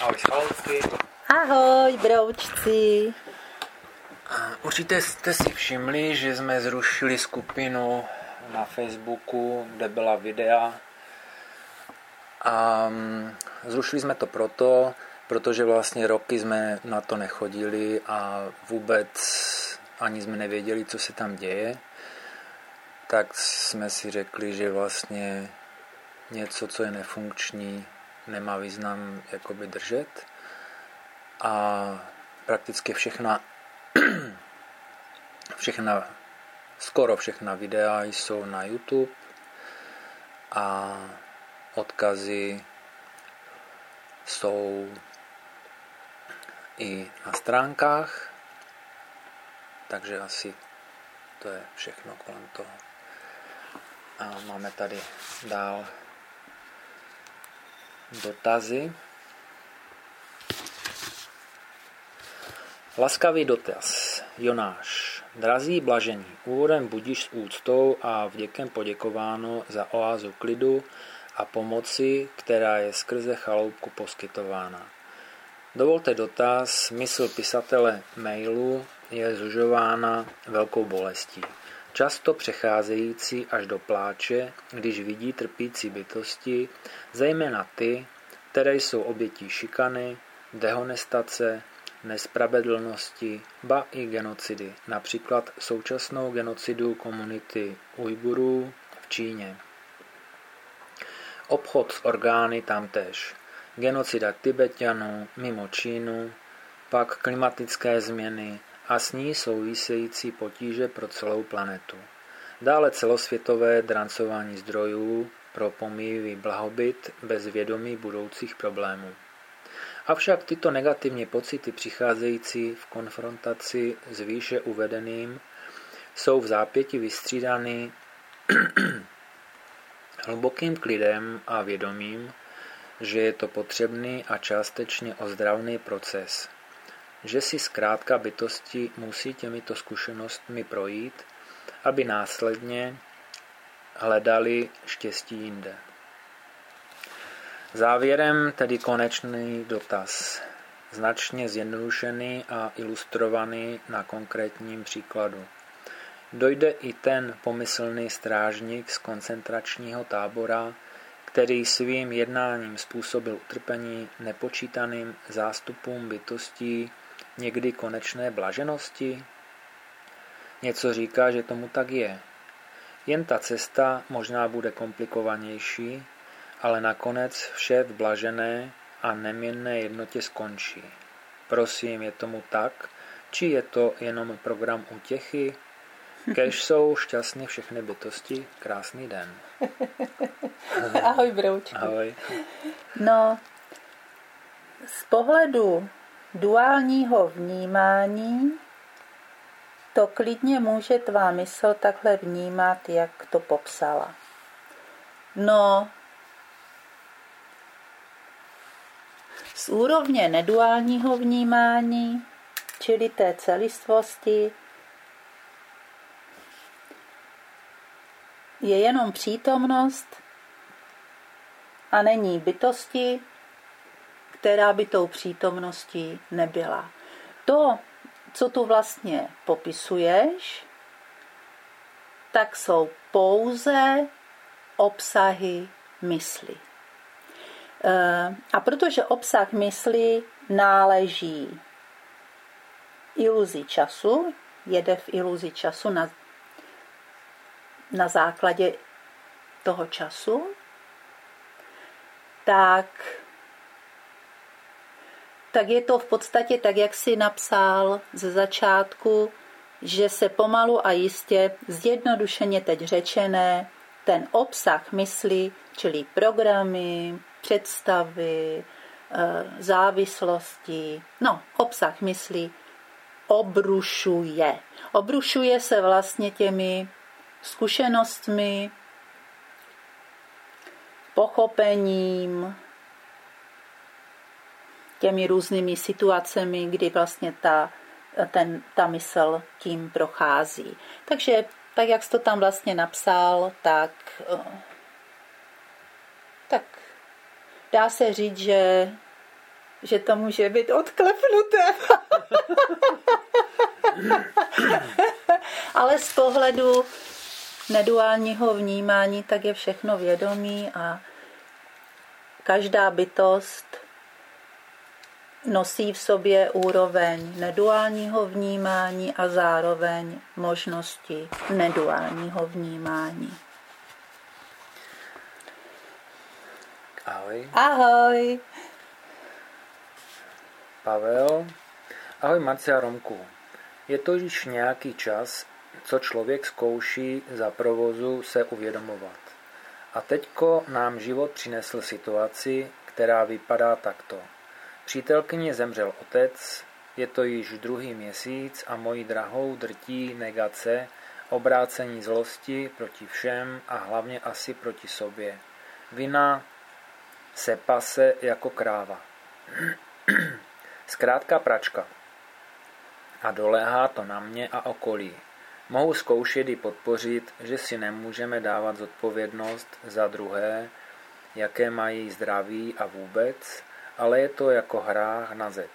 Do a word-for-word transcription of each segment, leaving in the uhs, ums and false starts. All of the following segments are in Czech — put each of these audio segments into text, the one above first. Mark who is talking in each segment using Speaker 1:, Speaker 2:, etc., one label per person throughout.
Speaker 1: Ahoj schaloupky.
Speaker 2: Ahoj broučci.
Speaker 1: Určitě jste si všimli, že jsme zrušili skupinu na Facebooku, kde byla videa. A zrušili jsme to proto, protože vlastně roky jsme na to nechodili a vůbec ani jsme nevěděli, co se tam děje. Tak jsme si řekli, že vlastně něco, co je nefunkční, nemá význam jakoby držet. A prakticky všechna, všechna, skoro všechna videa jsou na YouTube a odkazy jsou i na stránkách, takže asi to je všechno kolem toho. A máme tady dál dotazy. Laskavý dotaz. Jonáš. Drazí blažení, úvodem budíš s úctou a vděkem poděkováno za oázu klidu a pomoci, která je skrze chaloupku poskytována. Dovolte dotaz. Mysl pisatele mailu je zužována velkou bolestí, často přecházející až do pláče, když vidí trpící bytosti, zejména ty, které jsou obětí šikany, dehonestace, nespravedlnosti, ba i genocidy, například současnou genocidu komunity Ujgurů v Číně. Obchod s orgány tamtéž, genocida Tibeťanů mimo Čínu, pak klimatické změny a s ní související potíže pro celou planetu. Dále celosvětové drancování zdrojů pro pomíjivý blahobyt bez vědomí budoucích problémů. Avšak tyto negativní pocity přicházející v konfrontaci s výše uvedeným jsou v zápěti vystřídány hlubokým klidem a vědomím, že je to potřebný a částečně ozdravný proces, že si zkrátka bytosti musí těmito zkušenostmi projít, aby následně hledali štěstí jinde. Závěrem tedy konečný dotaz, značně zjednodušený a ilustrovaný na konkrétním příkladu. Dojde i ten pomyslný strážník z koncentračního tábora, který svým jednáním způsobil utrpení nepočítaným zástupům bytostí někdy konečné blaženosti? Něco říká, že tomu tak je. Jen ta cesta možná bude komplikovanější, ale nakonec vše v blažené a neměnné jednotě skončí. Prosím, je tomu tak, či je to jenom program útěchy? Kéž jsou šťastné všechny bytosti. Krásný den.
Speaker 2: Ahoj, broučku.
Speaker 1: Ahoj.
Speaker 2: No, z pohledu duálního vnímání to klidně může tvá mysl takhle vnímat, jak to popsala. No, z úrovně neduálního vnímání, čili té celistvosti, je jenom přítomnost a není bytosti, která by tou přítomností nebyla. To, co tu vlastně popisuješ, tak jsou pouze obsahy mysli. A protože obsah mysli náleží iluzi času, jede v iluzi času na, na základě toho času, tak, tak je to v podstatě tak, jak jsi napsal ze začátku, že se pomalu a jistě, zjednodušeně teď řečené, ten obsah mysli, čili programy, představy, závislosti, no, obsah mysli obrušuje. Obrušuje se vlastně těmi zkušenostmi, pochopením, těmi různými situacemi, kdy vlastně ta, ten, ta mysl tím prochází. Takže tak, jak jsi to tam vlastně napsal, tak, tak dá se říct, že že to může být odklepnuté. Ale z pohledu neduálního vnímání, tak je všechno vědomí a každá bytost nosí v sobě úroveň neduálního vnímání a zároveň možnosti neduálního vnímání.
Speaker 1: Ahoj.
Speaker 2: Ahoj.
Speaker 1: Pavel. Ahoj Marci a Romku. Je to již nějaký čas, co člověk zkouší za provozu se uvědomovat. A teďko nám život přinesl situaci, která vypadá takto. Přítelkyni zemřel otec, je to již druhý měsíc a mojí drahou drtí negace, obrácení zlosti proti všem a hlavně asi proti sobě. Vina se pase jako kráva. Zkrátka pračka. A doléhá to na mě a okolí. Mohu zkoušet i podpořit, že si nemůžeme dávat zodpovědnost za druhé, jaké mají zdraví a vůbec, ale je to jako hrách na zeď.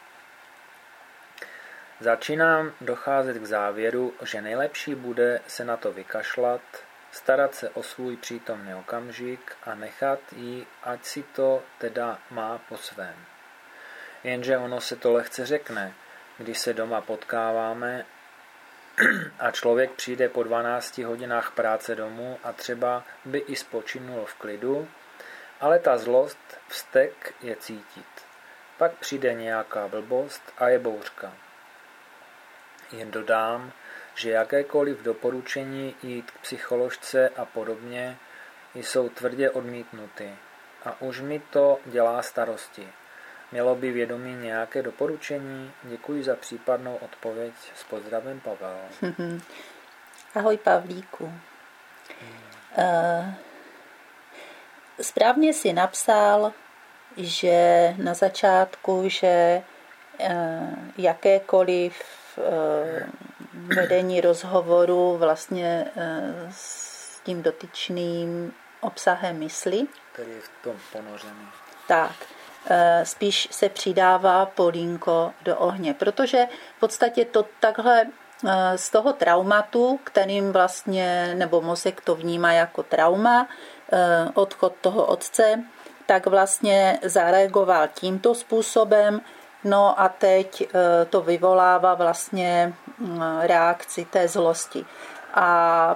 Speaker 1: Začínám docházet k závěru, že nejlepší bude se na to vykašlat, starat se o svůj přítomný okamžik a nechat jí, ať si to teda má po svém. Jenže ono se to lehce řekne, když se doma potkáváme a člověk přijde po dvanácti hodinách práce domů a třeba by i spočinul v klidu, ale ta zlost, vztek je cítit. Pak přijde nějaká blbost a je bouřka. Jen dodám, že jakékoliv doporučení jít k psycholožce a podobně jsou tvrdě odmítnuty. A už mi to dělá starosti. Mělo by vědomí nějaké doporučení? Děkuji za případnou odpověď. S pozdravem, Pavel.
Speaker 2: Ahoj, Pavlíku. Hmm. Uh, správně si napsal, že na začátku, že uh, jakékoliv uh, vedení rozhovoru vlastně uh, s tím dotyčným obsahem mysli.
Speaker 1: Který je v tom ponořený.
Speaker 2: Tak. Spíš se přidává polínko do ohně, protože v podstatě to takhle z toho traumatu, kterým vlastně, nebo mozek to vnímá jako trauma, odchod toho otce, tak vlastně zareagoval tímto způsobem, no a teď to vyvolává vlastně reakci té zlosti. A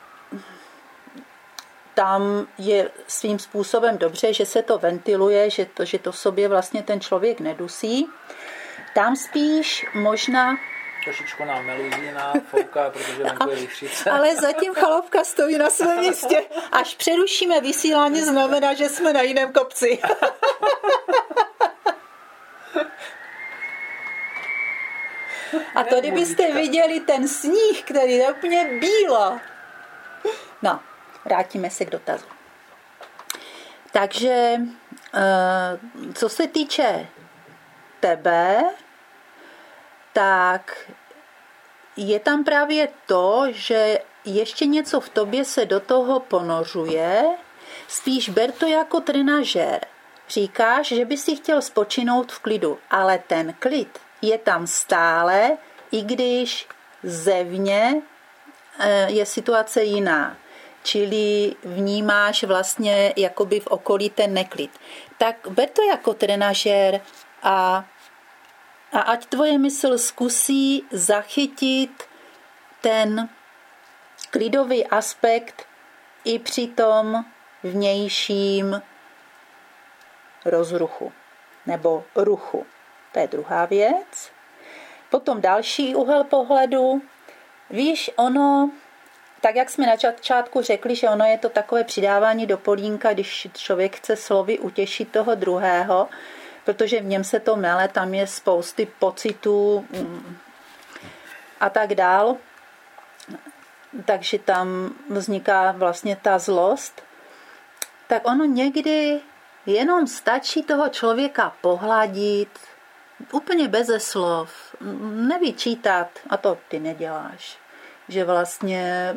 Speaker 2: tam je svým způsobem dobře, že se to ventiluje, že to, že to v sobě vlastně ten člověk nedusí. Tam spíš možná...
Speaker 1: Trošičku nám meluzína fouká, protože venku je vychřice.
Speaker 2: Ale zatím chaloupka stojí na svém místě. Až přerušíme vysílání, znamená, že jsme na jiném kopci. A to, kdybyste viděli ten sníh, který je úplně bílo. No. Vrátíme se k dotazu. Takže, co se týče tebe, tak je tam právě to, že ještě něco v tobě se do toho ponořuje, spíš ber to jako trenažér. Říkáš, že by si chtěl spočinout v klidu, ale ten klid je tam stále, i když zevně je situace jiná. Čili vnímáš vlastně jakoby v okolí ten neklid. Tak ber to jako trenažér a, a ať tvoje mysl zkusí zachytit ten klidový aspekt i při tom vnějším rozruchu nebo ruchu. To je druhá věc. Potom další úhel pohledu. Víš, ono... Tak jak jsme na začátku řekli, že ono je to takové přidávání do polínka, když člověk chce slovy utěšit toho druhého, protože v něm se to mele, tam je spousty pocitů a tak dál. Takže tam vzniká vlastně ta zlost. Tak ono někdy jenom stačí toho člověka pohladit, úplně beze slov, nevyčítat, a to ty neděláš. Že vlastně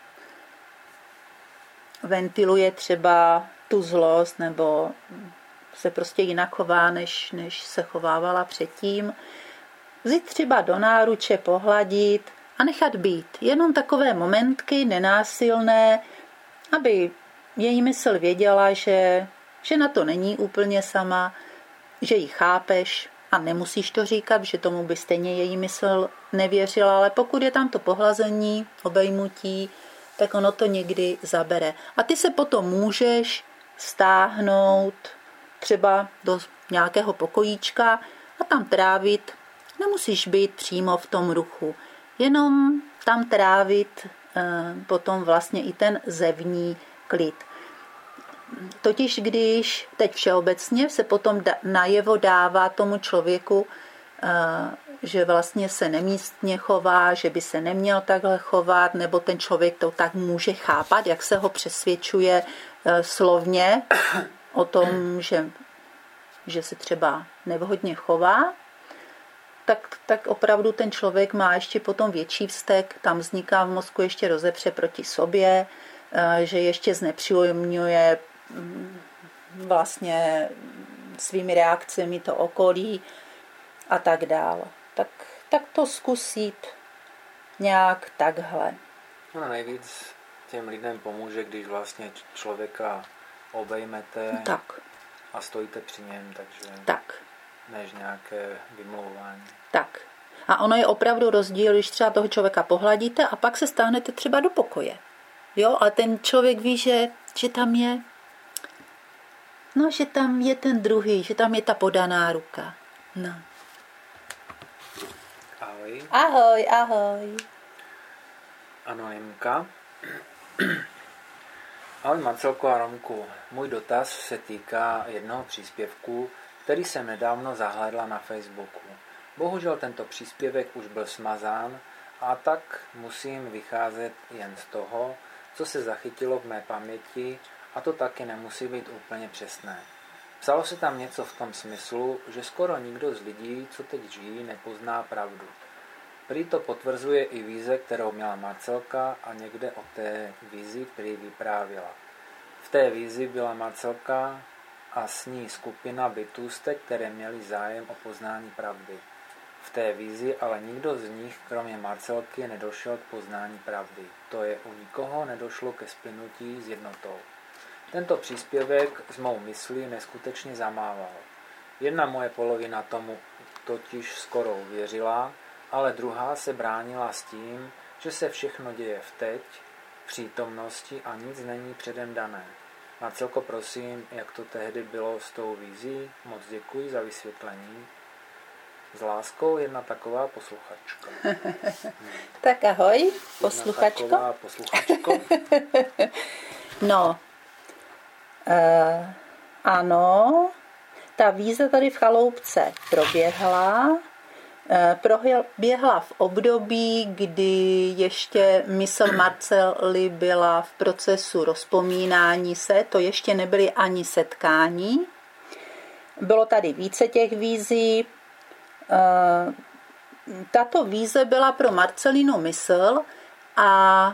Speaker 2: ventiluje třeba tu zlost nebo se prostě jinak chová, než, než se chovávala předtím. Vzít třeba do náruče, pohladit a nechat být. Jenom takové momentky, nenásilné, aby její mysl věděla, že, že na to není úplně sama, že ji chápeš a nemusíš to říkat, že tomu by stejně její mysl nevěřila, ale pokud je tam to pohlazení, obejmutí, tak ono to někdy zabere. A ty se potom můžeš stáhnout třeba do nějakého pokojíčka a tam trávit. Nemusíš být přímo v tom ruchu, jenom tam trávit eh, potom vlastně i ten zevní klid. Totiž když teď všeobecně se potom najevo dává tomu člověku, že vlastně se nemístně chová, že by se neměl takhle chovat, nebo ten člověk to tak může chápat, jak se ho přesvědčuje slovně o tom, že, že se třeba nevhodně chová, tak, tak opravdu ten člověk má ještě potom větší vztek, tam vzniká v mozku ještě rozepře proti sobě, že ještě znepříjemňuje vlastně svými reakcemi to okolí a tak dále. Tak, tak to zkusit nějak takhle.
Speaker 1: No nejvíc těm lidem pomůže, když vlastně člověka obejmete
Speaker 2: tak.
Speaker 1: a stojíte při něm, takže
Speaker 2: tak.
Speaker 1: než nějaké vymlouvání.
Speaker 2: Tak. A ono je opravdu rozdíl, když třeba toho člověka pohladíte a pak se stáhnete třeba do pokoje. Jo, a ten člověk ví, že, že tam je no, že tam je ten druhý, že tam je ta podaná ruka. No.
Speaker 1: Ahoj.
Speaker 2: Ahoj, ahoj.
Speaker 1: Anonymka. Ahoj Marcelko a Romku. Můj dotaz se týká jednoho příspěvku, který jsem nedávno zahlédla na Facebooku. Bohužel tento příspěvek už byl smazán a tak musím vycházet jen z toho, co se zachytilo v mé paměti, a to taky nemusí být úplně přesné. Psalo se tam něco v tom smyslu, že skoro nikdo z lidí, co teď žijí, nepozná pravdu. Prý to potvrzuje i víze, kterou měla Marcelka a někde o té vízi prý vyprávěla. V té vízi byla Marcelka a s ní skupina bytůstek, které měly zájem o poznání pravdy. V té vízi ale nikdo z nich, kromě Marcelky, nedošel k poznání pravdy. To je, u nikoho nedošlo ke splynutí s jednotou. Tento příspěvek s mou myslí neskutečně zamával. Jedna moje polovina tomu totiž skoro uvěřila, ale druhá se bránila s tím, že se všechno děje v teď, v přítomnosti a nic není předem dané. Marcelko, prosím, jak to tehdy bylo s tou vízí? Moc děkuji za vysvětlení. S láskou jedna taková posluchačka. Hmm.
Speaker 2: Tak ahoj, posluchačko.
Speaker 1: Jedna taková posluchačko.
Speaker 2: No, uh, ano, ta víza tady v Chaloupce proběhla. Proběhla v období, kdy ještě mysl Marcely byla v procesu rozpomínání se, to ještě nebyly ani setkání. Bylo tady více těch vízí. Tato víze byla pro Marcelinu mysl a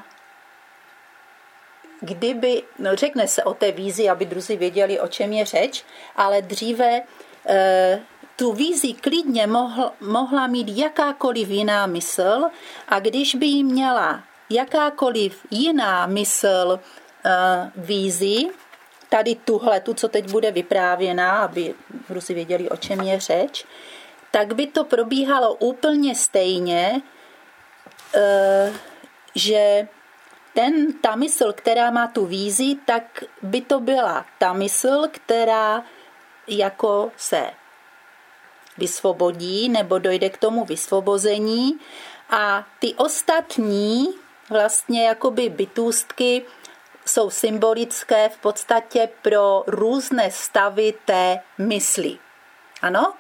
Speaker 2: kdyby, no řekne se o té vízi, aby druzí věděli, o čem je řeč, ale dříve tu vízi klidně mohl, mohla mít jakákoliv jiná mysl a když by jí měla jakákoliv jiná mysl uh, vízi, tady tuhle, tu, co teď bude vyprávěná, aby Rusi věděli, o čem je řeč, tak by to probíhalo úplně stejně, uh, že ten, ta mysl, která má tu vízi, tak by to byla ta mysl, která jako se vysvobodí nebo dojde k tomu vysvobození a ty ostatní vlastně jakoby bytůstky jsou symbolické v podstatě pro různé stavy té mysli. Ano?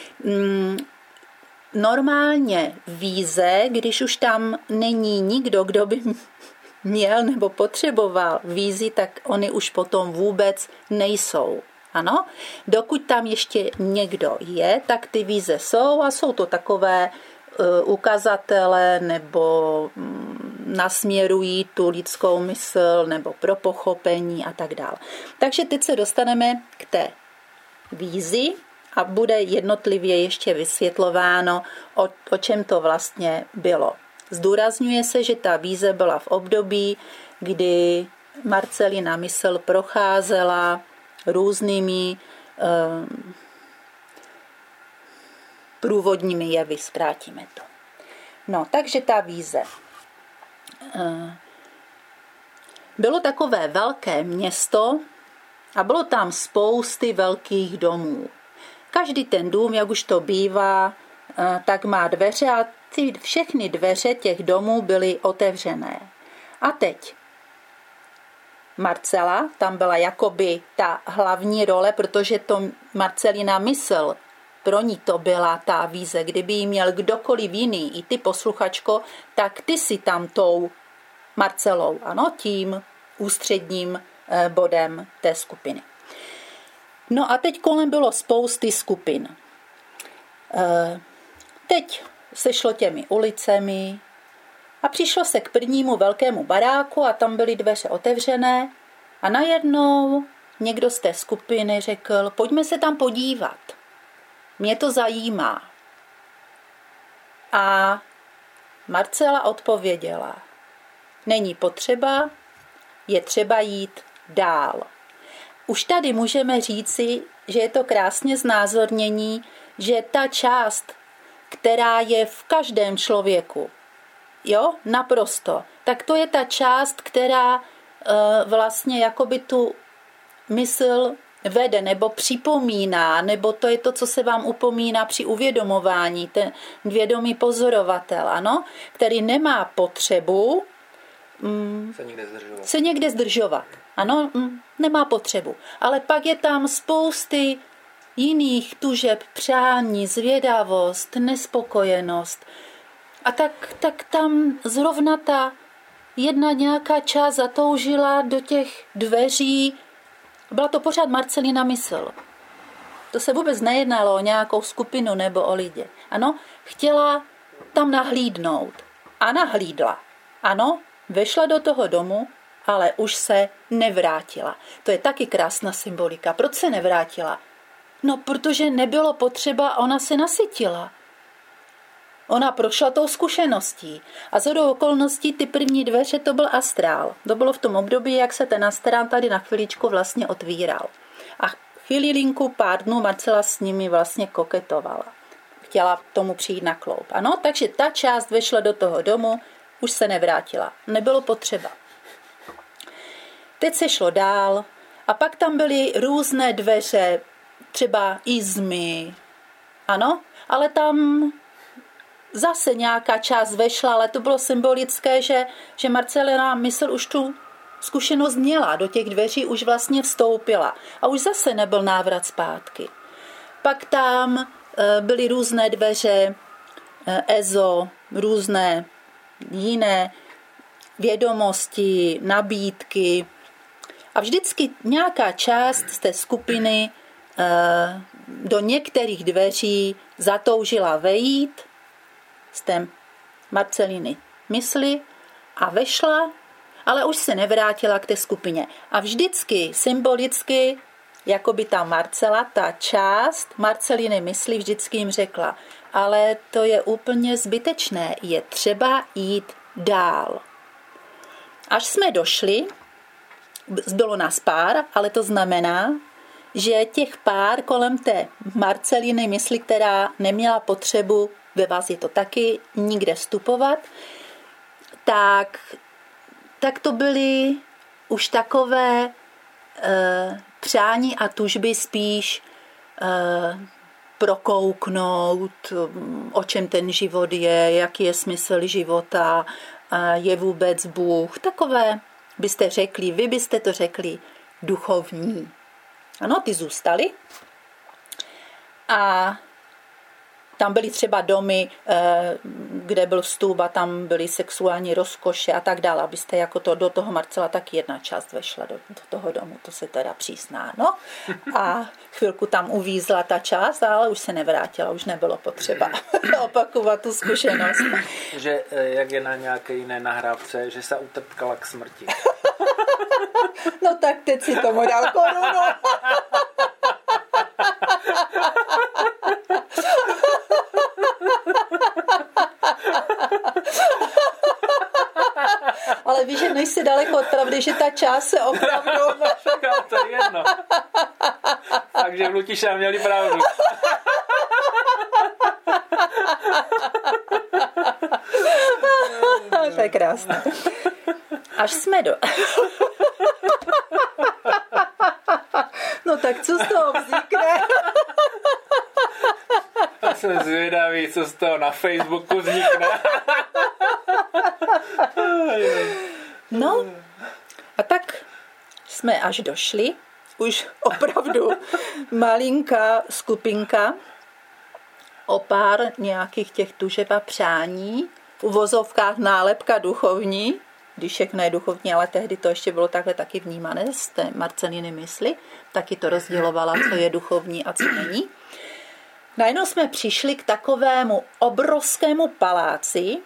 Speaker 2: Normálně víze, když už tam není nikdo, kdo by měl nebo potřeboval vízi, tak oni už potom vůbec nejsou. Ano, dokud tam ještě někdo je, tak ty víze jsou a jsou to takové uh, ukazatele nebo um, nasměrují tu lidskou mysl nebo pro pochopení a tak dále. Takže teď se dostaneme k té vízy a bude jednotlivě ještě vysvětlováno, o, o čem to vlastně bylo. Zdůrazňuje se, že ta víze byla v období, kdy Marcelina mysl procházela různými um, průvodními jevy, zkrátíme to. No, takže ta víze. Bylo takové velké město a bylo tam spousty velkých domů. Každý ten dům, jak už to bývá, tak má dveře a ty všechny dveře těch domů byly otevřené. A teď Marcela, tam byla jakoby ta hlavní role, protože to Marcelina mysl, pro ní to byla ta víze. Kdyby jí měl kdokoliv jiný, i ty posluchačko, tak ty si tam tou Marcelou, ano, tím ústředním bodem té skupiny. No a teď kolem bylo spousty skupin. Teď se šlo těmi ulicemi a přišlo se k prvnímu velkému baráku a tam byly dveře otevřené a najednou někdo z té skupiny řekl, pojďme se tam podívat. Mě to zajímá. A Marcela odpověděla, není potřeba, je třeba jít dál. Už tady můžeme říci, že je to krásně znázornění, že ta část, která je v každém člověku, jo, naprosto, tak to je ta část, která e, vlastně jakoby tu mysl vede, nebo připomíná, nebo to je to, co se vám upomíná při uvědomování, ten vědomý pozorovatel, ano, který nemá potřebu mm,
Speaker 1: se někde zdržovat.
Speaker 2: Se někde zdržovat. Ano, mm, nemá potřebu. Ale pak je tam spousty jiných tužeb, přání, zvědavost, nespokojenost. A tak, tak tam zrovna ta jedna nějaká část zatoužila do těch dveří. Byla to pořád Marcelina mysl. To se vůbec nejednalo o nějakou skupinu nebo o lidi. Ano, chtěla tam nahlídnout. A nahlídla. Ano, vešla do toho domu, ale už se nevrátila. To je taky krásná symbolika. Proč se nevrátila? No, protože nebylo potřeba, ona se nasytila. Ona prošla tou zkušeností. A shodou okolností ty první dveře, to byl astrál. To bylo v tom období, jak se ten astrál tady na chviličku vlastně otvíral. A chvílinku, pár dnů Marcela s nimi vlastně koketovala. Chtěla tomu přijít na kloup. Ano, takže ta část vešla do toho domu, už se nevrátila. Nebylo potřeba. Teď se šlo dál a pak tam byly různé dveře, třeba izmy. Ano, ale tam zase nějaká část vešla, ale to bylo symbolické, že, že Marcelina mysl už tu zkušenost měla, do těch dveří už vlastně vstoupila a už zase nebyl návrat zpátky. Pak tam byly různé dveře, EZO, různé jiné vědomosti, nabídky a vždycky nějaká část z té skupiny do některých dveří zatoužila vejít z té Marceliny mysli a vešla, ale už se nevrátila k té skupině. A vždycky symbolicky, jako by ta Marcela, ta část Marceliny mysli vždycky jim řekla, ale to je úplně zbytečné, je třeba jít dál. Až jsme došli, bylo nás pár, ale to znamená, že těch pár kolem té Marceliny mysli, která neměla potřebu, ve vás je to taky, nikde vstupovat, tak, tak to byly už takové e, přání a tužby spíš e, prokouknout, o čem ten život je, jaký je smysl života, e, je vůbec Bůh. Takové byste řekli, vy byste to řekli duchovní. Ano, ty zůstaly. A tam byly třeba domy, kde byl vstup a tam byly sexuální rozkoše a tak dále, abyste jako to do toho Marcela taky jedna část vešla do, do toho domu, to se teda přísná, no. A chvilku tam uvízla ta část, ale už se nevrátila, už nebylo potřeba opakovat tu zkušenost.
Speaker 1: Že jak je na nějaké jiné nahrávce, že se utrpkala k smrti.
Speaker 2: No tak teď si tomu dal korunu. daleko od pravdy, že ta část se opravdu...
Speaker 1: To je jedno. Takže v Lutišách měli pravdu.
Speaker 2: To je krásné. Až jsme do... No tak co z toho vznikne?
Speaker 1: Já jsem zvědavý, co z toho na Facebooku vznikne.
Speaker 2: No a tak jsme až došli. Už opravdu malinká skupinka o pár nějakých těch tužeb a přání. V uvozovkách nálepka duchovní, když všechno je duchovní, ale tehdy to ještě bylo takhle taky vnímané z té Marceliny mysli, taky to rozdělovala, co je duchovní a co není. Najednou jsme přišli k takovému obrovskému paláci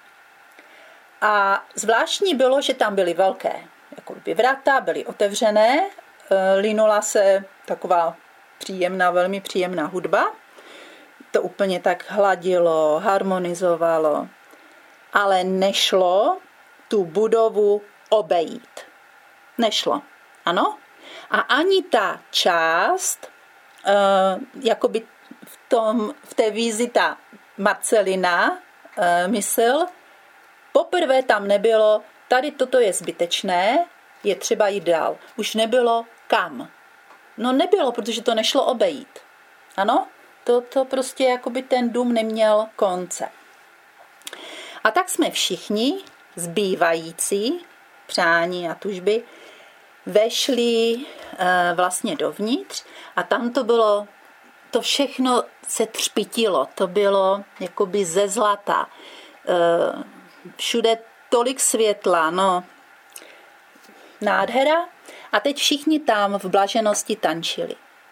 Speaker 2: a zvláštní bylo, že tam byly velké jako by vrata, byly otevřené, linula se taková příjemná, velmi příjemná hudba. To úplně tak hladilo, harmonizovalo, ale nešlo tu budovu obejít. Nešlo, ano? A ani ta část, uh, jakoby v, tom, v té vízi ta Marcelina uh, mysl, poprvé tam nebylo, tady toto je zbytečné, je třeba jít dál. Už nebylo kam. No nebylo, protože to nešlo obejít. Ano? To, to prostě jakoby ten dům neměl konce. A tak jsme všichni zbývající přání a tužby vešli e, vlastně dovnitř a tam to bylo, to všechno se třpitilo, to bylo jakoby ze zlata. E, všude tolik světla, no nádhera. A teď všichni tam v blaženosti tančili.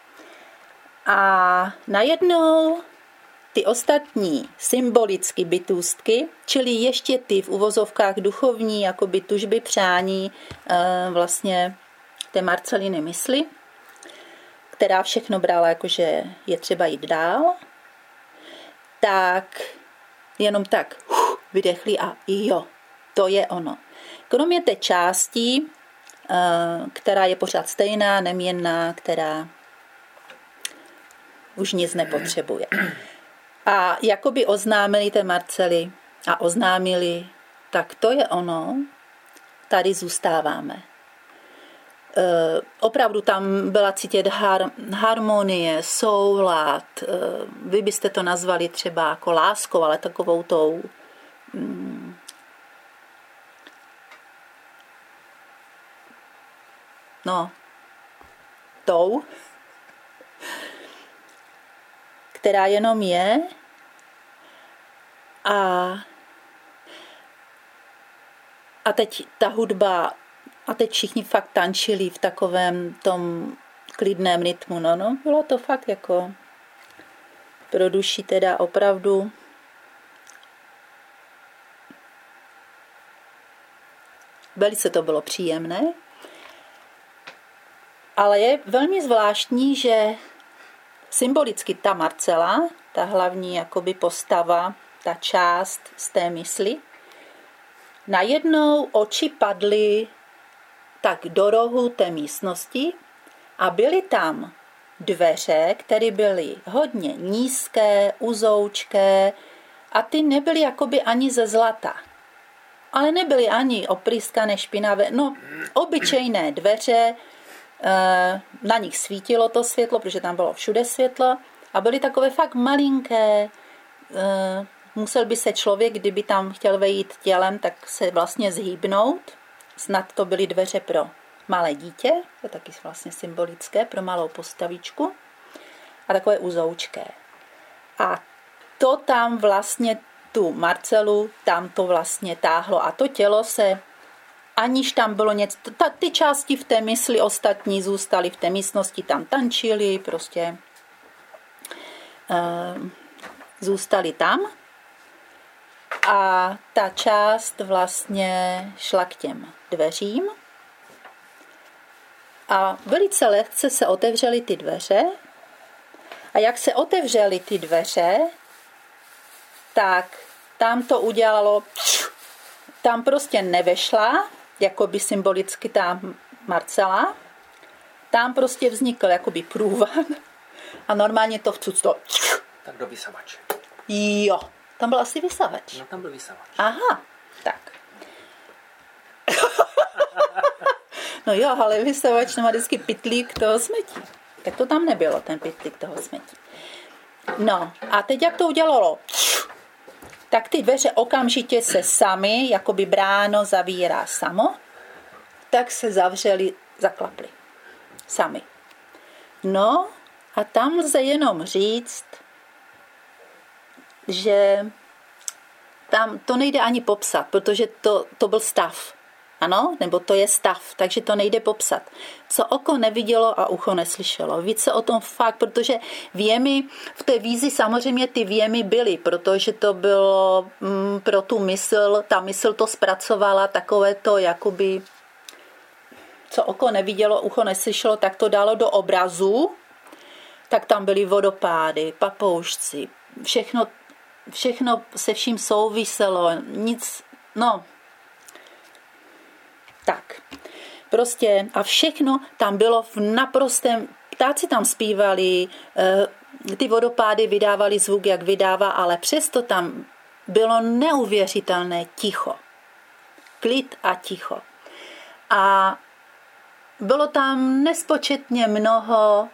Speaker 2: A najednou ty ostatní symbolicky bytůstky, čili ještě ty v uvozovkách duchovní, jakoby tužby, přání vlastně té Marceliny mysli, která všechno brala, jakože je třeba jít dál, tak jenom tak vydechli a jo, to je ono. Kromě té části, která je pořád stejná, neměnná, která už nic nepotřebuje. A jakoby oznámili té Marceli a oznámili, tak to je ono, tady zůstáváme. E, opravdu tam byla cítit har, harmonie, soulad, e, vy byste to nazvali třeba jako láskou, ale takovou tou mm, no tou, která jenom je a, a teď ta hudba a teď všichni fakt tančili v takovém tom klidném rytmu. No, no, bylo to fakt jako pro duši teda opravdu velice to bylo příjemné. Ale je velmi zvláštní, že symbolicky ta Marcela, ta hlavní jakoby postava, ta část z té mysli, najednou oči padly tak do rohu té místnosti a byly tam dveře, které byly hodně nízké, uzoučké a ty nebyly jakoby ani ze zlata. Ale nebyly ani oprýskané, špinavé, no obyčejné dveře, na nich svítilo to světlo, protože tam bylo všude světlo a byly takové fakt malinké. Musel by se člověk, kdyby tam chtěl vejít tělem, tak se vlastně zhýbnout. Snad to byly dveře pro malé dítě, to je taky vlastně symbolické, pro malou postavičku a takové uzoučké. A to tam vlastně tu Marcelu, tam to vlastně táhlo a to tělo se aniž tam bylo něco, ta, ty části v té mysli ostatní zůstaly v té místnosti, tam tančili, prostě uh, zůstali tam a ta část vlastně šla k těm dveřím a velice lehce se otevřely ty dveře a jak se otevřely ty dveře, tak tam to udělalo, tam prostě nevešla jakoby symbolicky ta Marcela. Tam prostě vznikl jakoby průvan a normálně to vcuclo.
Speaker 1: Tak do vysavače.
Speaker 2: Jo, tam byl asi vysavač.
Speaker 1: No tam byl vysavač.
Speaker 2: Aha, tak. No jo, ale vysavač má vždycky pytlík toho smetí. Tak to tam nebylo, ten pytlík toho smetí. No a teď jak to udělalo? Tak ty dveře okamžitě se sami, jakoby bráno zavírá samo, tak se zavřeli, zaklapli. Sami. No a tam lze jenom říct, že tam to nejde ani popsat, protože to, to byl stav. Ano, nebo to je stav, takže to nejde popsat. Co oko nevidělo a ucho neslyšelo. Více o tom fakt, protože věmy, v té vízi samozřejmě ty věmy byly, protože to bylo mm, pro tu mysl, ta mysl to zpracovala takové to jakoby, co oko nevidělo, ucho neslyšelo, tak to dalo do obrazu, tak tam byly vodopády, papoušci, všechno, všechno se vším souviselo, nic, no, tak, prostě a všechno tam bylo v naprostém, ptáci tam zpívali, ty vodopády vydávali zvuk, jak vydává, ale přesto tam bylo neuvěřitelné ticho. Klid a ticho. A bylo tam nespočetně mnoho,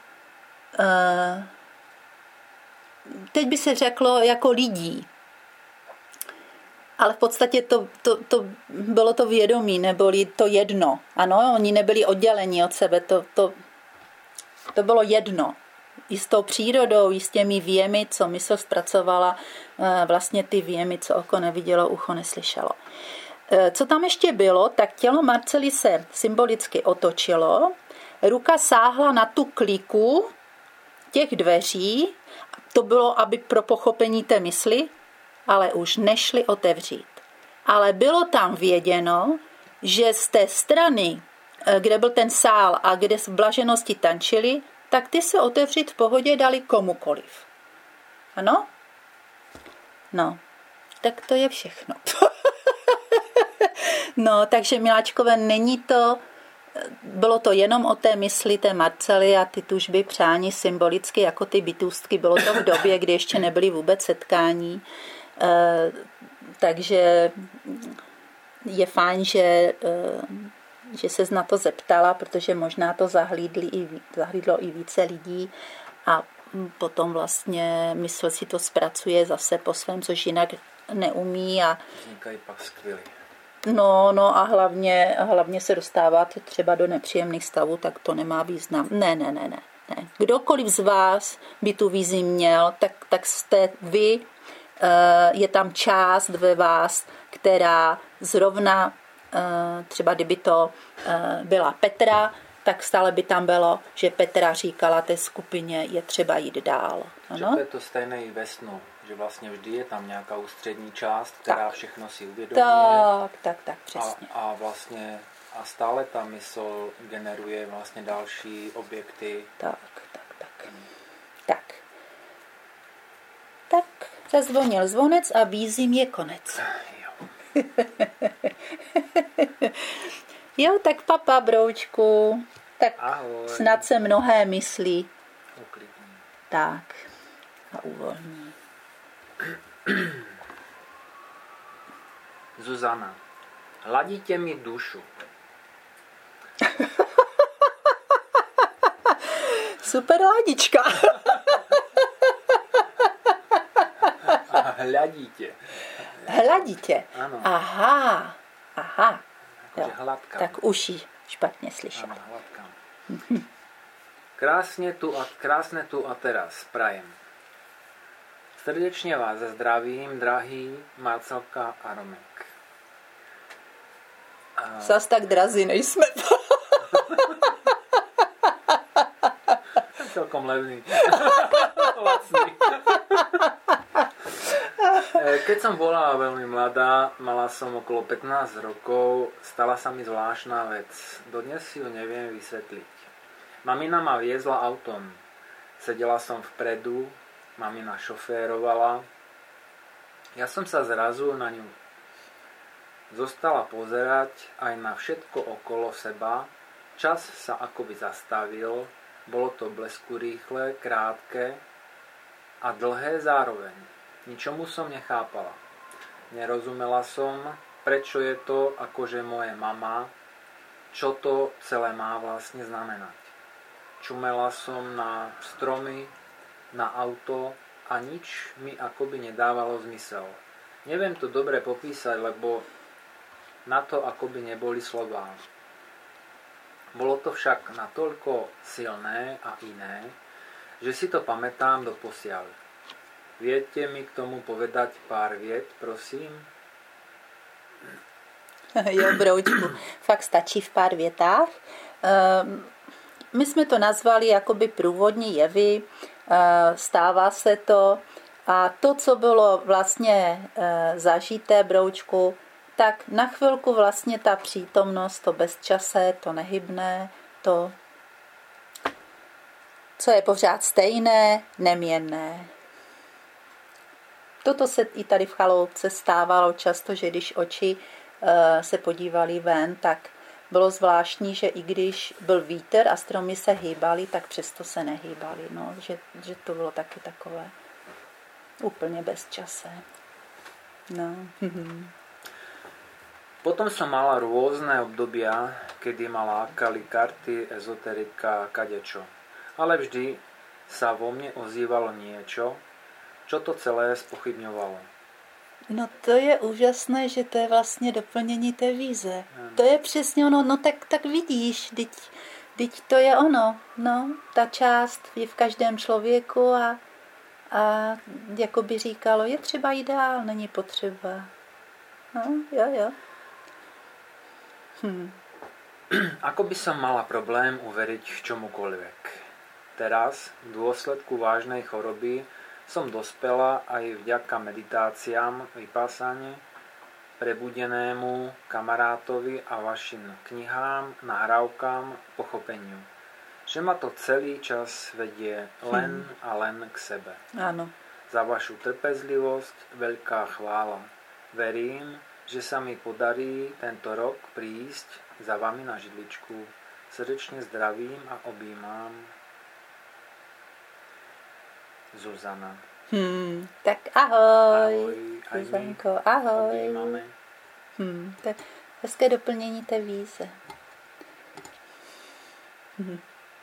Speaker 2: teď by se řeklo jako lidí, ale v podstatě to, to, to bylo to vědomí, neboli to jedno. Ano, oni nebyli odděleni od sebe, to, to, to bylo jedno. I s tou přírodou, i s těmi věmy, co mysl zpracovala, vlastně ty věmy, co oko nevidělo, ucho neslyšelo. Co tam ještě bylo, tak tělo Marcely se symbolicky otočilo, ruka sáhla na tu kliku těch dveří, to bylo, aby pro pochopení té mysli, ale už nešli otevřít. Ale bylo tam věděno, že z té strany, kde byl ten sál a kde v blaženosti tančili, tak ty se otevřít v pohodě dali komukoliv. Ano? No, tak to je všechno. No, takže miláčkové, není to, bylo to jenom o té mysli té Marcely a ty tužby, přání symbolicky jako ty bytůstky. Bylo to v době, kdy ještě nebyly vůbec setkání. Uh, takže je fajn, že, uh, že ses na to zeptala, protože možná to zahlídli i, zahlídlo i více lidí a potom vlastně mysl si to zpracuje zase po svém, což jinak neumí. A
Speaker 1: vznikají pak skvělý.
Speaker 2: No, no a hlavně, hlavně se dostáváte třeba do nepříjemných stavů, tak to nemá význam. Ne, ne, ne, ne. ne. Kdokoliv z vás by tu vizi měl, tak, tak jste vy, je tam část ve vás, která zrovna, třeba kdyby to byla Petra, tak stále by tam bylo, že Petra říkala té skupině, je třeba jít dál. Ano?
Speaker 1: Že to je to stejné i ve snu, že vlastně vždy je tam nějaká ústřední část, která
Speaker 2: tak.
Speaker 1: všechno si uvědomuje.
Speaker 2: Tak, tak, tak, přesně.
Speaker 1: A, a vlastně a stále ta mysl generuje vlastně další objekty.
Speaker 2: Tak, tak, tak. Hmm. Tak. Tak zazvonil zvonec a vízím je konec.
Speaker 1: Jo.
Speaker 2: Jo, tak papa, broučku. Tak
Speaker 1: ahoj.
Speaker 2: Snad se mnohé myslí.
Speaker 1: Uklidní.
Speaker 2: Tak. A uvolní.
Speaker 1: Zuzana. Hladíte mi dušu.
Speaker 2: Super ladička.
Speaker 1: Hladíte.
Speaker 2: Hladíte.
Speaker 1: Ano.
Speaker 2: Aha. Aha.
Speaker 1: Jakože hladká.
Speaker 2: Tak uši špatně slyšela.
Speaker 1: Ano, hladká. Krásně tu a, krásne tu a teraz prajem. Srdečně vás zdravím, drahý Marcelka a Romek. A...
Speaker 2: Zas tak drazí nejsme.
Speaker 1: Celkom levný. Lacný. Keď som bola veľmi mladá, mala som okolo pätnásť rokov, stala sa mi zvláštna vec. Dodnes si ju neviem vysvetliť. Mamina ma viezla autom. Sedela som vpredu, mamina šoférovala. Ja som sa zrazu na ňu Zostala pozerať aj na všetko okolo seba. Čas sa akoby zastavil. Bolo to blesku rýchle, krátke a dlhé zároveň. Ničomu som nechápala. Nerozumela som, prečo je to akože moje mama, čo to celé má vlastne znamenať. Čumela som na stromy, na auto a nič mi akoby nedávalo zmysel. Neviem to dobre popísať, lebo na to akoby neboli slová. Bolo to však natoľko silné a iné, že si to pamätám doposiaľ. Viete mi k tomu povedať pár viet, prosím?
Speaker 2: Jo, Broučku, fakt stačí v pár větách. My jsme to nazvali jakoby průvodní jevy, stává se to a to, co bylo vlastně zažité, Broučku, tak na chvilku vlastně ta přítomnost, to bezčasé, to nehybné, to, co je pořád stejné, neměnné. Toto se i tady v chaloupce stávalo často, že když oči se podívali ven, tak bylo zvláštní, že i když byl vítr a stromy se hýbaly, tak přesto se nehýbaly. No, že, že to bylo taky takové úplně bezčasé. No.
Speaker 1: Potom som mala rôzne obdobia, kedy ma lákali karty, ezoterika, kadečo. Ale vždy sa vo mne ozývalo niečo, čo to celé spochybňovalo.
Speaker 2: No to je úžasné, že to je vlastně doplnění té víze. Hmm. To je přesně ono, no tak, tak vidíš, teď, teď to je ono. No, ta část je v každém člověku a, a jako by říkalo, je třeba ideál, není potřeba. No, jo, jo. Hm.
Speaker 1: Ako by som mala problém uveriť v čomukoľvek. Teraz, v dôsledku vážnej choroby, som dospela aj vďaka meditáciám, vypásane, prebudenému kamarátovi a vašim knihám, nahrávkám, pochopeniu. Že ma to celý čas vedie len hmm. a len k sebe.
Speaker 2: Áno.
Speaker 1: Za vašu trpezlivosť veľká chvála. Verím, že sa mi podarí tento rok prísť za vami na židličku. Srdečne zdravím a objímám. Zuzana.
Speaker 2: Hmm, tak ahoj.
Speaker 1: Ahoj.
Speaker 2: Zuzanko, ahoj.
Speaker 1: Objímáme.
Speaker 2: Hmm, tak hezké doplnění té víze. Hmm.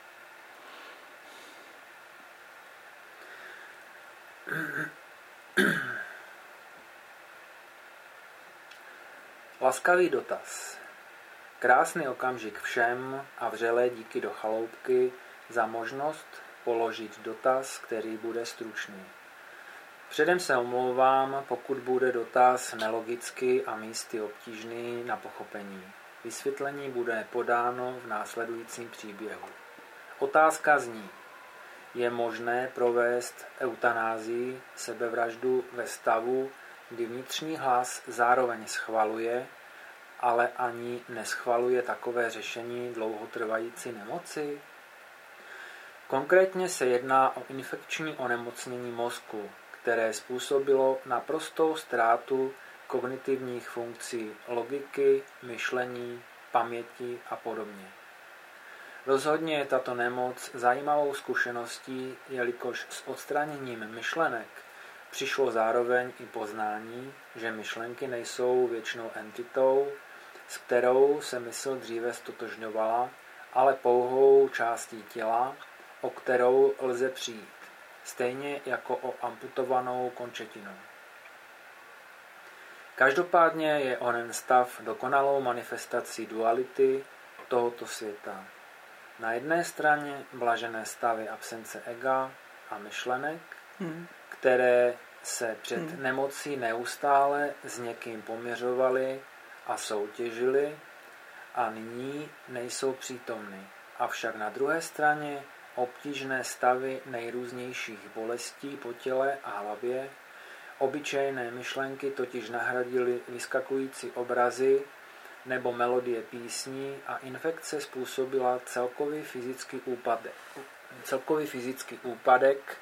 Speaker 1: Laskavý dotaz. Krásny okamžik všem a vřelé díky do chaloupky za možnost položit dotaz, který bude stručný. Předem se omlouvám, pokud bude dotaz nelogicky a místy obtížný na pochopení. Vysvětlení bude podáno v následujícím příběhu. Otázka zní. Je možné provést eutanázii, sebevraždu ve stavu, kdy vnitřní hlas zároveň schvaluje, ale ani neschvaluje takové řešení dlouhotrvající nemoci? Konkrétně se jedná o infekční onemocnění mozku, které způsobilo naprostou ztrátu kognitivních funkcí logiky, myšlení, paměti a podobně. Rozhodně je tato nemoc zajímavou zkušeností, jelikož s odstraněním myšlenek přišlo zároveň i poznání, že myšlenky nejsou věčnou entitou, s kterou se mysl dříve stotožňovala, ale pouhou částí těla, o kterou lze přijít, stejně jako o amputovanou končetinu. Každopádně je onen stav dokonalou manifestací duality tohoto světa. Na jedné straně blažené stavy absence ega a myšlenek, hmm. které se před hmm. nemocí neustále s někým poměřovaly a soutěžily a nyní nejsou přítomny. Avšak na druhé straně obtížné stavy nejrůznějších bolestí po těle a hlavě, obyčejné myšlenky totiž nahradily vyskakující obrazy nebo melodie písní a infekce způsobila celkový fyzický úpadek. Celkový fyzický úpadek.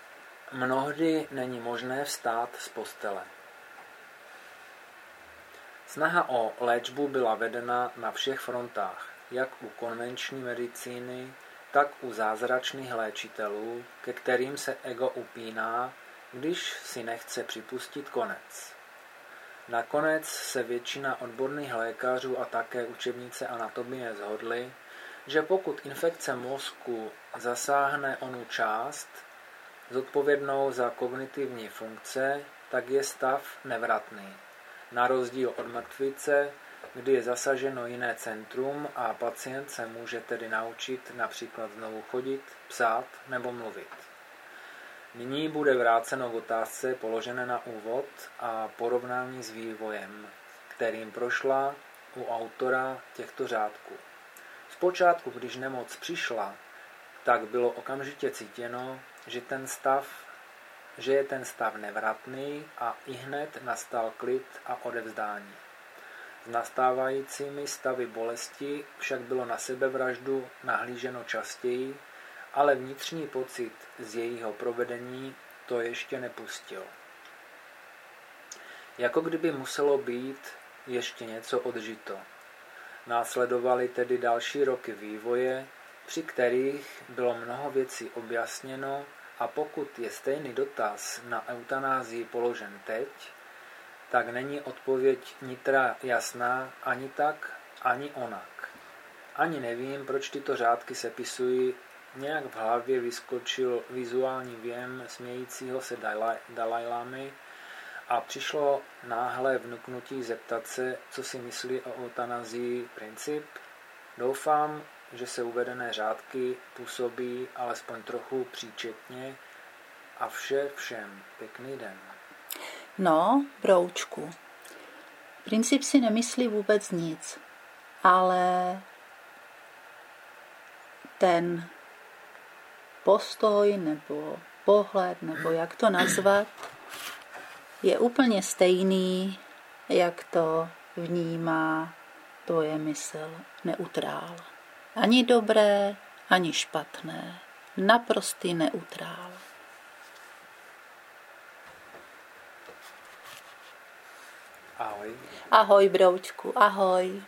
Speaker 1: Mnohdy není možné vstát z postele. Snaha o léčbu byla vedena na všech frontách, jak u konvenční medicíny, tak u zázračných léčitelů, ke kterým se ego upíná, když si nechce připustit konec. Nakonec se většina odborných lékařů a také učebnice anatomie shodly, že pokud infekce mozku zasáhne onu část, zodpovědnou za kognitivní funkce, tak je stav nevratný. Na rozdíl od mrtvice, kdy je zasaženo jiné centrum a pacient se může tedy naučit například znovu chodit, psát nebo mluvit. Nyní bude vráceno k otázce položené na úvod a porovnání s vývojem, kterým prošla u autora těchto řádků. Zpočátku, když nemoc přišla, tak bylo okamžitě cítěno, že ten stav, že je ten stav nevratný a ihned nastal klid a odevzdání. S nastávajícími stavy bolesti však bylo na sebevraždu nahlíženo častěji, ale vnitřní pocit z jejího provedení to ještě nepustil. Jako kdyby muselo být ještě něco odžito. Následovaly tedy další roky vývoje, při kterých bylo mnoho věcí objasněno, a pokud je stejný dotaz na eutanázii položen teď, tak není odpověď nitra jasná ani tak, ani onak. Ani nevím, proč tyto řádky sepisují. Nějak v hlavě vyskočil vizuální věm smějícího se Dalajlámy a přišlo náhle vnuknutí zeptat se, co si myslí o eutanazii princip. Doufám, že se uvedené řádky působí alespoň trochu příčetně a vše všem. Pěkný den.
Speaker 2: No, broučku. Princip si nemyslí vůbec nic, ale ten postoj nebo pohled, nebo jak to nazvat, je úplně stejný, jak to vnímá tvoje mysl neutrál. Ani dobré, ani špatné. Naprostý neutrál.
Speaker 1: Ahoj.
Speaker 2: Ahoj, broučku, ahoj.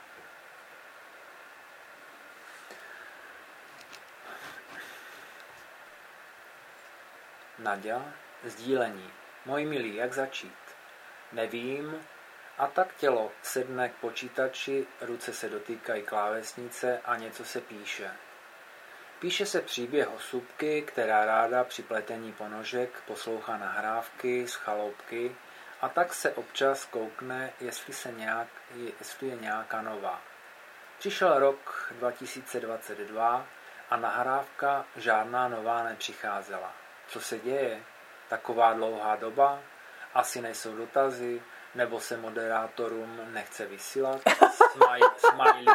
Speaker 1: Naďa, sdílení. Můj milý, jak začít? Nevím. A tak tělo sedne k počítači, ruce se dotýkají klávesnice a něco se píše. Píše se příběh osůbky, která ráda při pletení ponožek poslouchá nahrávky z chaloupky a tak se občas koukne, jestli, se nějak, jestli je nějaká nová. Přišel rok dva tisíce dvacet dva a nahrávka žádná nová nepřicházela. Co se děje? Taková dlouhá doba? Asi nejsou dotazy? Nebo se moderátorům nechce vysílat? Smile, smiley.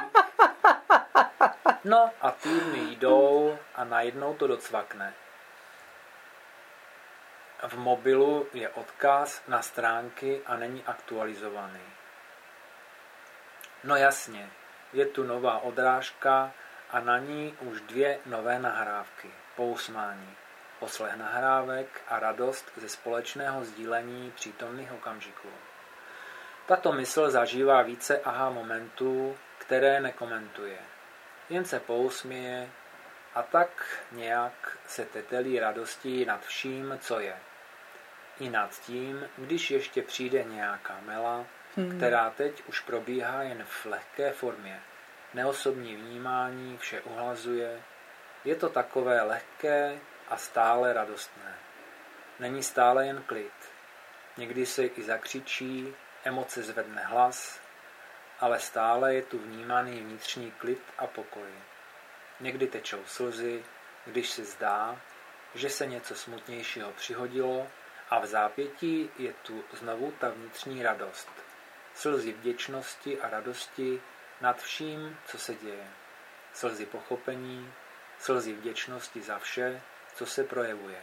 Speaker 1: No a týdny jdou a najednou to docvakne. V mobilu je odkaz na stránky a není aktualizovaný. No jasně, je tu nová odrážka a na ní už dvě nové nahrávky. Pousmání, poslech nahrávek a radost ze společného sdílení přítomných okamžiků. Tato mysl zažívá více aha momentů, které nekomentuje. Jen se pousměje a tak nějak se tetelí radostí nad vším, co je. I nad tím, když ještě přijde nějaká mela, hmm. která teď už probíhá jen v lehké formě. Neosobní vnímání vše uhlazuje. Je to takové lehké a stále radostné. Není stále jen klid. Někdy se i zakřičí, emoce zvedne hlas, ale stále je tu vnímaný vnitřní klid a pokoj. Někdy tečou slzy, když se zdá, že se něco smutnějšího přihodilo a v zápětí je tu znovu ta vnitřní radost. Slzy vděčnosti a radosti nad vším, co se děje. Slzy pochopení, slzy vděčnosti za vše, co se projevuje.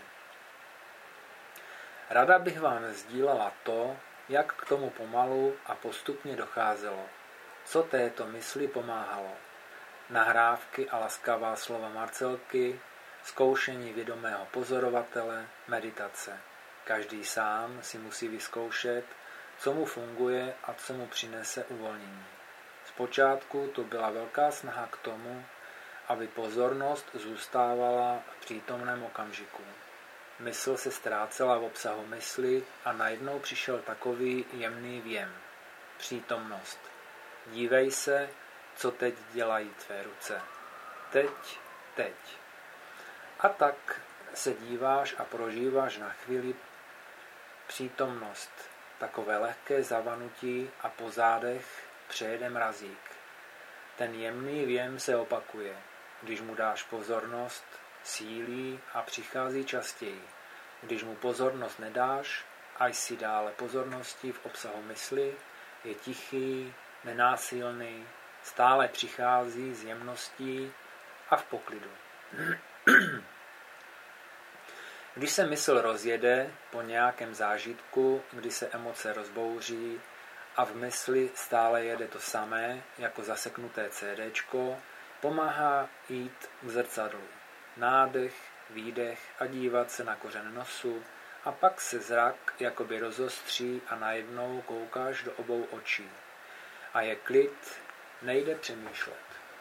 Speaker 1: Rada bych vám sdílela to, jak k tomu pomalu a postupně docházelo. Co této mysli pomáhalo? Nahrávky a laskavá slova Marcelky, zkoušení vědomého pozorovatele, meditace. Každý sám si musí vyzkoušet, co mu funguje a co mu přinese uvolnění. Zpočátku to byla velká snaha k tomu, aby pozornost zůstávala v přítomném okamžiku. Mysl se ztrácela v obsahu mysli a najednou přišel takový jemný věm. Přítomnost. Dívej se, co teď dělají tvé ruce. Teď, teď. A tak se díváš a prožíváš na chvíli přítomnost. Takové lehké zavanutí a po zádech přejede mrazík. Ten jemný věm se opakuje. Když mu dáš pozornost, sílí a přichází častěji. Když mu pozornost nedáš, a jsi dále pozornosti v obsahu mysli, je tichý, nenásilný, stále přichází s jemností a v poklidu. Když se mysl rozjede po nějakém zážitku, kdy se emoce rozbouří a v mysli stále jede to samé, jako zaseknuté CDčko, pomáhá jít k zrcadlu. Nádech, výdech a dívat se na kořen nosu a pak se zrak jakoby rozostří a najednou koukáš do obou očí. A je klid, nejde přemýšlet.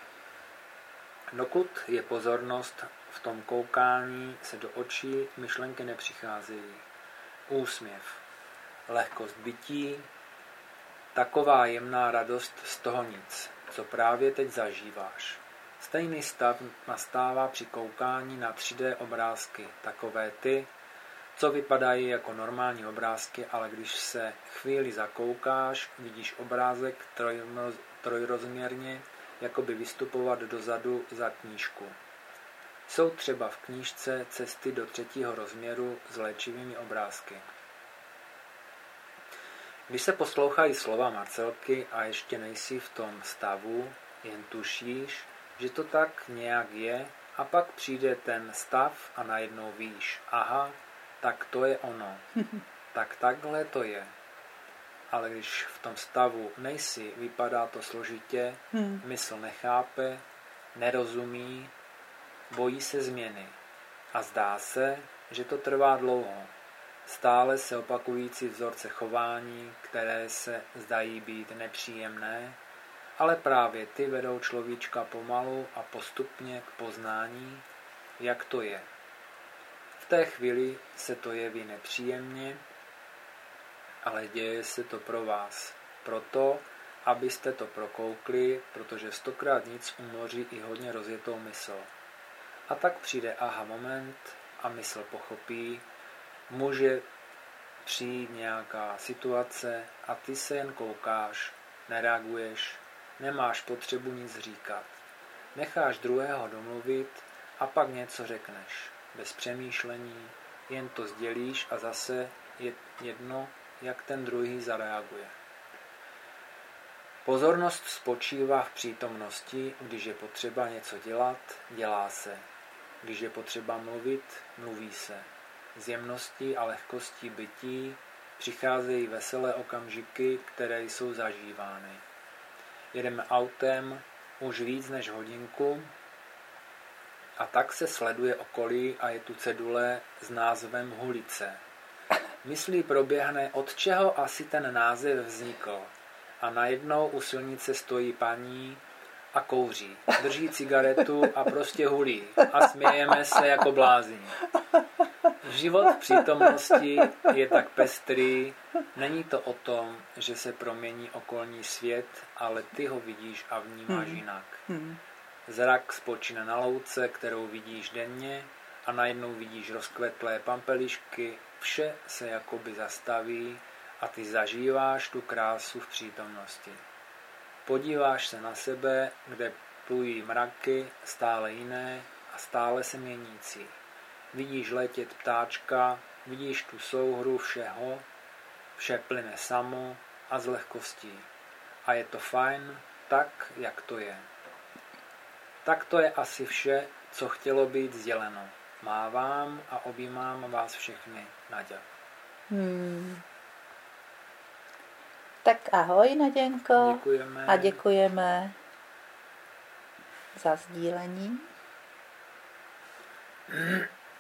Speaker 1: Dokud je pozornost v tom koukání, se do očí myšlenky nepřicházejí. Úsměv, lehkost bytí, taková jemná radost z toho nic, co právě teď zažíváš. Stejný stav nastává při koukání na tři dé obrázky, takové ty, co vypadají jako normální obrázky, ale když se chvíli zakoukáš, vidíš obrázek trojrozměrně, jako by vystupovat dozadu za knížku. Jsou třeba v knížce Cesty do třetího rozměru s léčivými obrázky. Když se poslouchají slova Marcelky a ještě nejsi v tom stavu, jen tušíš, že to tak nějak je, a pak přijde ten stav a najednou víš, aha, tak to je ono, tak takhle to je. Ale když v tom stavu nejsi, vypadá to složitě, hmm. mysl nechápe, nerozumí, bojí se změny. A zdá se, že to trvá dlouho. Stále se opakující vzorce chování, které se zdají být nepříjemné, ale právě ty vedou človíčka pomalu a postupně k poznání, jak to je. V té chvíli se to jeví nepříjemně, ale děje se to pro vás. Proto, abyste to prokoukli, protože stokrát nic umoří i hodně rozjetou mysl. A tak přijde aha moment a mysl pochopí, může přijít nějaká situace a ty se jen koukáš, nereaguješ, nemáš potřebu nic říkat. Necháš druhého domluvit a pak něco řekneš. Bez přemýšlení, jen to sdělíš a zase je jedno, jak ten druhý zareaguje. Pozornost spočívá v přítomnosti, když je potřeba něco dělat, dělá se. Když je potřeba mluvit, mluví se. Z jemností a lehkostí bytí přicházejí veselé okamžiky, které jsou zažívány. Jedeme autem už víc než hodinku a tak se sleduje okolí a je tu cedule s názvem Hulice. Myslí proběhne, od čeho asi ten název vznikl. A najednou u silnice stojí paní a kouří. Drží cigaretu a prostě hulí. A smějeme se jako blázni. Život v přítomnosti je tak pestrý. Není to o tom, že se promění okolní svět, ale ty ho vidíš a vnímáš hmm. jinak. Hmm. Zrak spočíne na louce, kterou vidíš denně, a najednou vidíš rozkvetlé pampelišky. Vše se jakoby zastaví a ty zažíváš tu krásu v přítomnosti. Podíváš se na sebe, kde plují mraky, stále jiné a stále se měnící. Vidíš letět ptáčka, vidíš tu souhru všeho, vše plyne samo a z lehkostí. A je to fajn, tak, jak to je. Tak to je asi vše, co chtělo být sděleno. Mávám a objímám vás všechny, Naďa.
Speaker 2: Hmm. Tak ahoj, Naděnko.
Speaker 1: Děkujeme.
Speaker 2: A děkujeme za sdílení.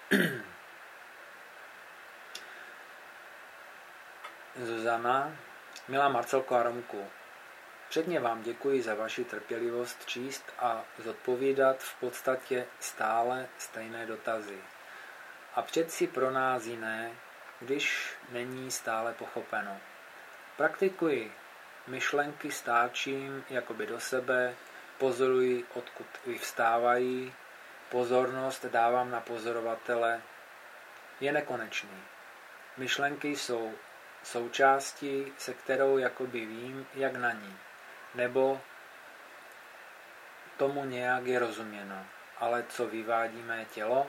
Speaker 1: Zuzana Milá Marcelko a Romku, předně vám děkuji za vaši trpělivost číst a zodpovídat v podstatě stále stejné dotazy. A přeci pro nás jiné, když není stále pochopeno. Praktikuji, myšlenky stáčím jakoby do sebe, pozoruji, odkud vyvstávají, pozornost dávám na pozorovatele, je nekonečný. Myšlenky jsou součástí, se kterou jakoby vím, jak na ní, nebo tomu nějak je rozuměno. Ale co vyvádí mé tělo?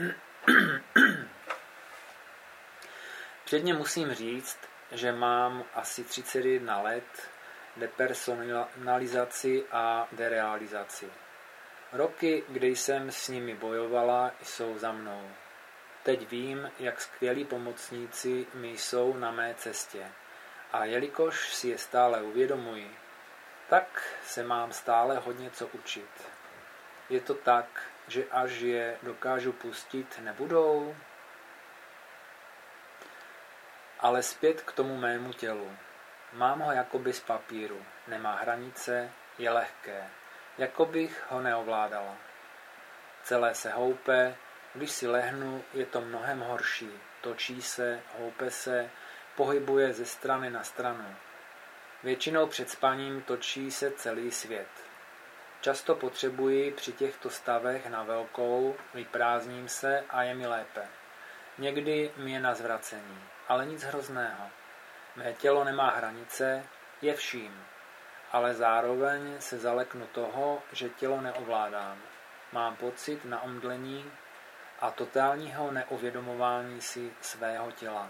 Speaker 1: Předně musím říct, že mám asi třicet jedna let depersonalizaci a derealizaci. Roky, kdy jsem s nimi bojovala, jsou za mnou. Teď vím, jak skvělí pomocníci mi jsou na mé cestě. A jelikož si je stále uvědomuji, tak se mám stále hodně co učit. Je to tak, že až je dokážu pustit, nebudou? Ale zpět k tomu mému tělu. Mám ho jakoby z papíru, nemá hranice, je lehké, jako bych ho neovládala. Celé se houpe, když si lehnu, je to mnohem horší, točí se, houpe se, pohybuje ze strany na stranu. Většinou před spaním točí se celý svět. Často potřebuji při těchto stavech na velkou, vyprázdním se a je mi lépe. Někdy mi je na zvracení, ale nic hrozného. Mé tělo nemá hranice, je vším, ale zároveň se zaleknu toho, že tělo neovládám. Mám pocit na omdlení a totálního neuvědomování si svého těla.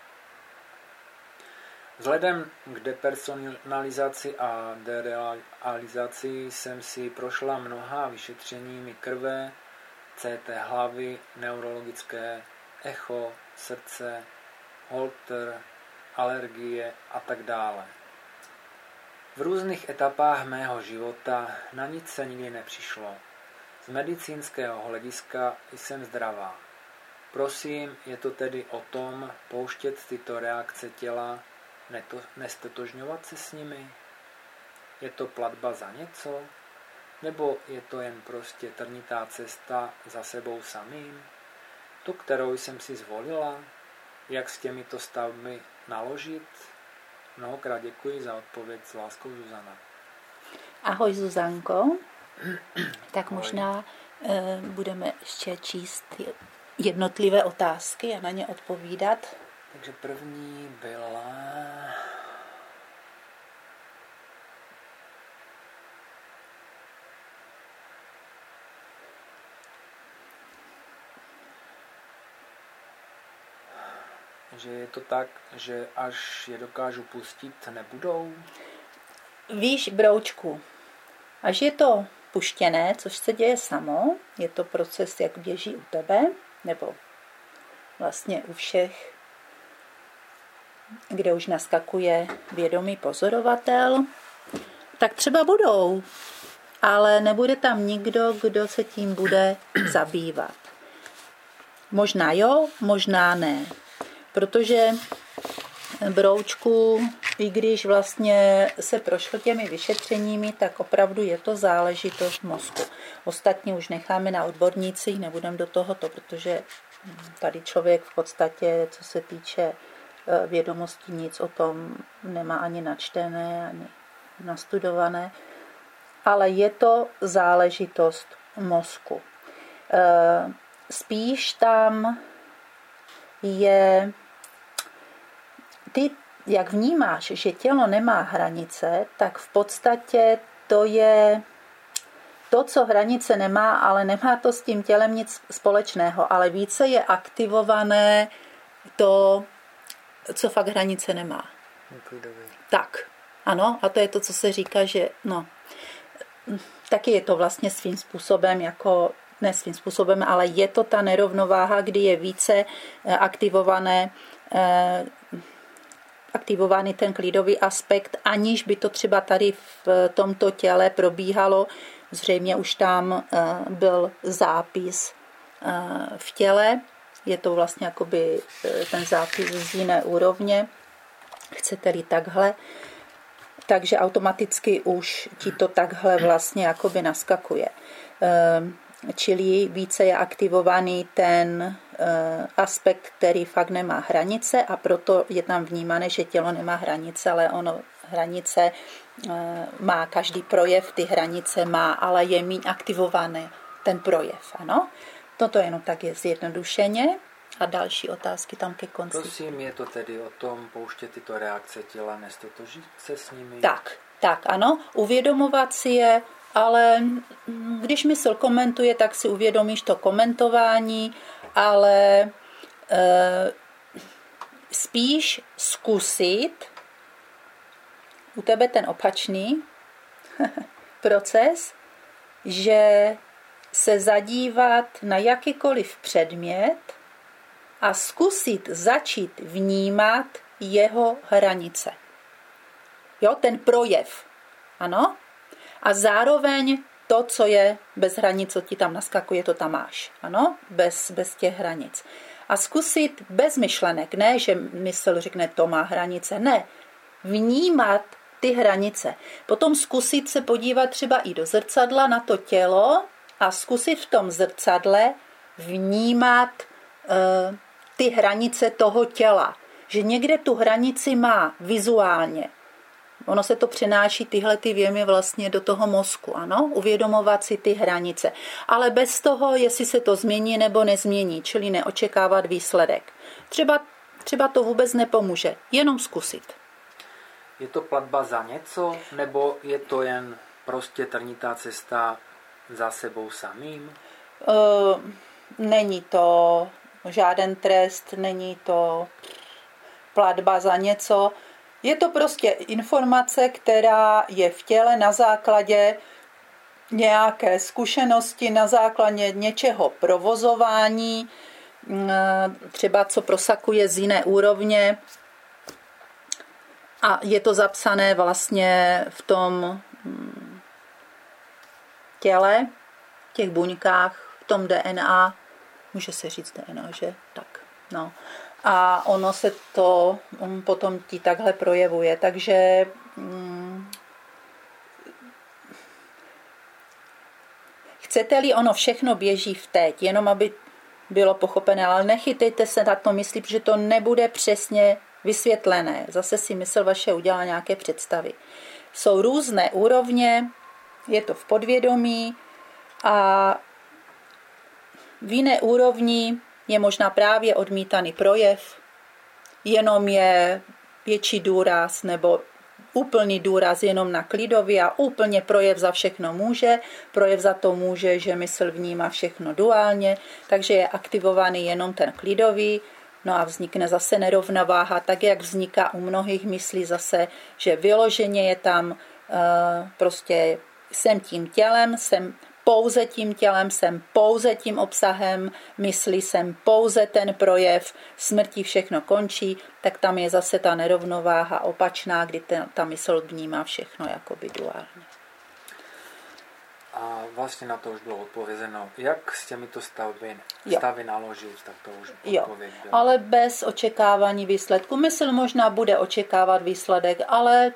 Speaker 1: Vzhledem k depersonalizaci a derealizaci jsem si prošla mnoha vyšetřeními krve, C T hlavy, neurologické, echo, srdce, holter, alergie a tak dále. V různých etapách mého života na nic se nikdy nepřišlo. Z medicínského hlediska jsem zdravá. Prosím, je to tedy o tom pouštět tyto reakce těla, neto, nestotožňovat se s nimi? Je to platba za něco? Nebo je to jen prostě trnitá cesta za sebou samým? Tu, kterou jsem si zvolila? Jak s těmito stavmi naložit? Mnohokrát děkuji za odpověď s láskou, Zuzana.
Speaker 2: Ahoj, Zuzanko. Tak Ahoj. Možná e, budeme ještě číst jednotlivé otázky a na ně odpovídat.
Speaker 1: Takže první byla... že je to tak, že až je dokážu pustit, nebudou?
Speaker 2: Víš, broučku, až je to puštěné, což se děje samo, je to proces, jak běží u tebe, nebo vlastně u všech, kde už naskakuje vědomý pozorovatel, tak třeba budou, ale nebude tam nikdo, kdo se tím bude zabývat. Možná jo, možná ne. Protože broučku, i když vlastně se prošlo těmi vyšetřeními, tak opravdu je to záležitost mozku. Ostatně už necháme na odbornících, nebudem do tohoto, protože tady člověk v podstatě, co se týče vědomostí, nic o tom nemá ani načtené, ani nastudované, ale je to záležitost mozku. Spíš tam je, ty, jak vnímáš, že tělo nemá hranice, tak v podstatě to je to, co hranice nemá, ale nemá to s tím tělem nic společného, ale více je aktivované to, co fakt hranice nemá. Tak, ano, a to je to, co se říká, že no, taky je to vlastně svým způsobem jako ne svým způsobem, ale je to ta nerovnováha, kdy je více aktivované, aktivovaný ten klidový aspekt, aniž by to třeba tady v tomto těle probíhalo. Zřejmě už tam byl zápis v těle, je to vlastně jakoby ten zápis z jiné úrovně, chcete-li takhle, takže automaticky už ti to takhle vlastně jakoby naskakuje. Čili více je aktivovaný ten aspekt, který fakt nemá hranice a proto je tam vnímané, že tělo nemá hranice, ale ono hranice má každý projev, ty hranice má, ale je méně aktivovaný ten projev. Ano? Toto jenom tak je zjednodušeně. A další otázky tam ke konci.
Speaker 1: Prosím, je to tedy o tom pouštět tyto reakce těla, nestotožit se s nimi?
Speaker 2: Tak, tak, ano, uvědomovat si je, ale když mysl komentuje, tak si uvědomíš to komentování, ale e, spíš zkusit u tebe ten opačný proces, že se zadívat na jakýkoliv předmět a zkusit začít vnímat jeho hranice. Jo, ten projev. Ano? A zároveň to, co je bez hranic, co ti tam naskakuje, to tam máš. Ano? Bez, bez těch hranic. A zkusit bez myšlenek. Ne, že mysl řekne, to má hranice. Ne. Vnímat ty hranice. Potom zkusit se podívat třeba i do zrcadla na to tělo a zkusit v tom zrcadle vnímat uh, ty hranice toho těla. Že někde tu hranici má vizuálně. Ono se to přenáší tyhle ty věmy vlastně do toho mozku, ano? Uvědomovat si ty hranice. Ale bez toho, jestli se to změní nebo nezmění, čili neočekávat výsledek. Třeba, třeba to vůbec nepomůže, jenom zkusit.
Speaker 1: Je to platba za něco, nebo je to jen prostě trnitá cesta za sebou samým?
Speaker 2: Uh, není to žáden trest, není to platba za něco. Je to prostě informace, která je v těle na základě nějaké zkušenosti, na základě něčeho provozování, třeba co prosakuje z jiné úrovně. A je to zapsané vlastně v tom těle, v těch buňkách, v tom D N A. Může se říct D N A, že? Tak, no. A ono se to potom ti takhle projevuje. Takže hm, chcete-li, ono všechno běží v teď, jenom aby bylo pochopené, ale nechytejte se na to mysli, protože to nebude přesně vysvětlené. Zase si mysl vaše udělá nějaké představy. Jsou různé úrovně, je to v podvědomí a v jiné úrovni je možná právě odmítaný projev, jenom je větší důraz nebo úplný důraz jenom na klidový a úplně projev za všechno může. Projev za to může, že mysl vnímá všechno duálně, takže je aktivovaný jenom ten klidový. No a vznikne zase nerovnováha, tak jak vzniká u mnohých myslí zase, že vyloženě je tam uh, prostě jsem tím tělem, jsem pouze tím tělem, jsem pouze tím obsahem mysli, jsem pouze ten projev, smrti všechno končí, tak tam je zase ta nerovnováha opačná, kdy ta, ta mysl vnímá všechno jakoby duálně.
Speaker 1: A vlastně na to už bylo odpovězeno. Jak s těmito stavy, stavy naložit, tak to už odpověď byla.
Speaker 2: Ale bez očekávání výsledku. Mysl možná bude očekávat výsledek, ale